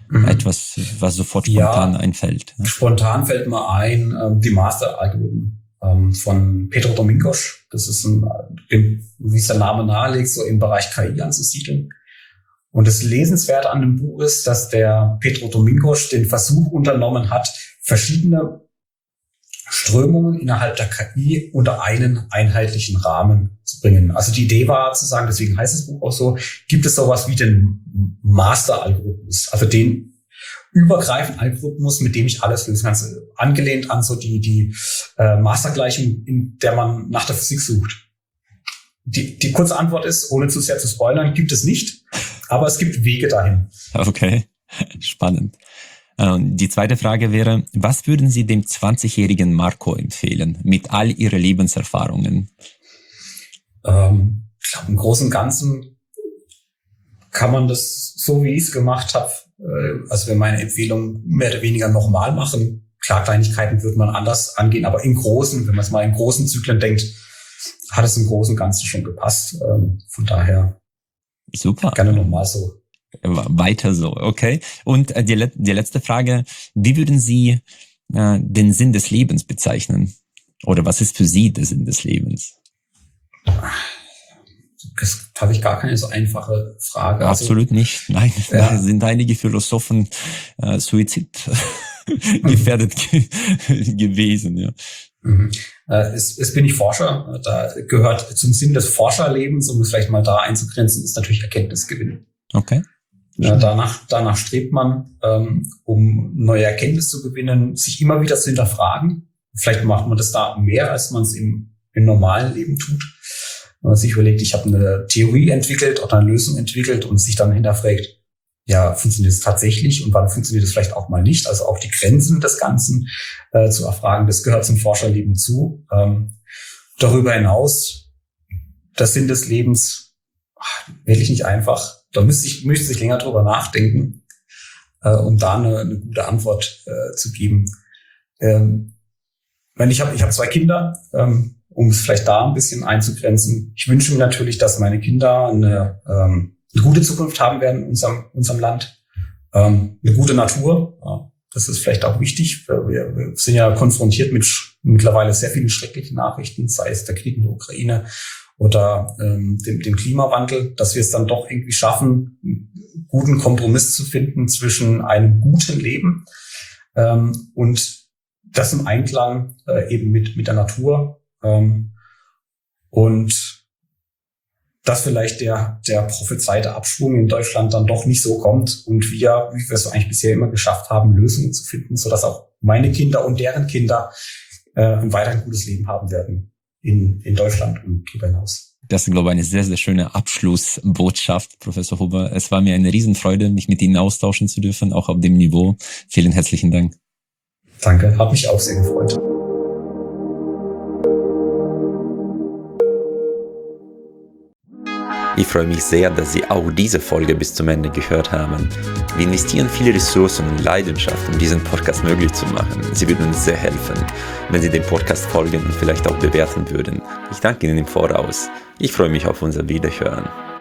Etwas, was sofort spontan einfällt. Spontan fällt mir ein, die Master-Algorithmen von Pedro Domingos. Das ist wie es der Name nahelegt, so im Bereich KI anzusiedeln. Und das Lesenswerte an dem Buch ist, dass der Pedro Domingos den Versuch unternommen hat, verschiedene Strömungen innerhalb der KI unter einen einheitlichen Rahmen zu bringen. Also die Idee war zu sagen, deswegen heißt das Buch auch so, gibt es sowas wie den Master-Algorithmus, also den übergreifenden Algorithmus, mit dem ich alles lösen kann. Angelehnt an so die Mastergleichung, in der man nach der Physik sucht. Die kurze Antwort ist, ohne zu sehr zu spoilern, gibt es nicht, aber es gibt Wege dahin. Okay, spannend. Die zweite Frage wäre, was würden Sie dem 20-jährigen Marco empfehlen, mit all Ihren Lebenserfahrungen? Ich glaube, im Großen und Ganzen kann man das so, wie ich es gemacht habe, also wenn meine Empfehlung mehr oder weniger nochmal machen. Klar, Kleinigkeiten würde man anders angehen, aber im Großen, wenn man es mal in großen Zyklen denkt, hat es im Großen und Ganzen schon gepasst. Von daher super. Gerne nochmal so. Weiter so, okay. Und die letzte Frage, wie würden Sie den Sinn des Lebens bezeichnen? Oder was ist für Sie der Sinn des Lebens? Das habe ich gar keine so einfache Frage. Absolut nicht. Nein, da sind einige Philosophen Suizid gefährdet gewesen. Ja. Jetzt bin ich Forscher. Da gehört zum Sinn des Forscherlebens, um es vielleicht mal da einzugrenzen, ist natürlich Erkenntnisgewinn. Okay. Ja, danach strebt man, um neue Erkenntnisse zu gewinnen, sich immer wieder zu hinterfragen. Vielleicht macht man das da mehr, als man es im normalen Leben tut. Wenn man sich überlegt, ich habe eine Theorie entwickelt oder eine Lösung entwickelt und sich dann hinterfragt, ja, funktioniert es tatsächlich und wann funktioniert es vielleicht auch mal nicht? Also auch die Grenzen des Ganzen zu erfragen, das gehört zum Forscherleben zu. Darüber hinaus, der Sinn des Lebens, wirklich nicht einfach. Da müsste ich länger drüber nachdenken, um da eine gute Antwort zu geben. Ich habe 2 Kinder, um es vielleicht da ein bisschen einzugrenzen. Ich wünsche mir natürlich, dass meine Kinder eine gute Zukunft haben werden in unserem Land, eine gute Natur. Ja, das ist vielleicht auch wichtig. Wir sind ja konfrontiert mit mittlerweile sehr vielen schrecklichen Nachrichten, sei es der Krieg in der Ukraine oder dem Klimawandel, dass wir es dann doch irgendwie schaffen, einen guten Kompromiss zu finden zwischen einem guten Leben und das im Einklang eben mit der Natur und dass vielleicht der prophezeite Abschwung in Deutschland dann doch nicht so kommt und wie wir es eigentlich bisher immer geschafft haben, Lösungen zu finden, sodass auch meine Kinder und deren Kinder ein weiterhin gutes Leben haben werden in Deutschland und darüber hinaus. Das ist, glaube ich, eine sehr, sehr schöne Abschlussbotschaft, Professor Huber. Es war mir eine Riesenfreude, mich mit Ihnen austauschen zu dürfen, auch auf dem Niveau. Vielen herzlichen Dank. Danke, hat mich auch sehr gefreut. Ich freue mich sehr, dass Sie auch diese Folge bis zum Ende gehört haben. Wir investieren viele Ressourcen und Leidenschaft, um diesen Podcast möglich zu machen. Sie würden uns sehr helfen, wenn Sie dem Podcast folgen und vielleicht auch bewerten würden. Ich danke Ihnen im Voraus. Ich freue mich auf unser Wiederhören.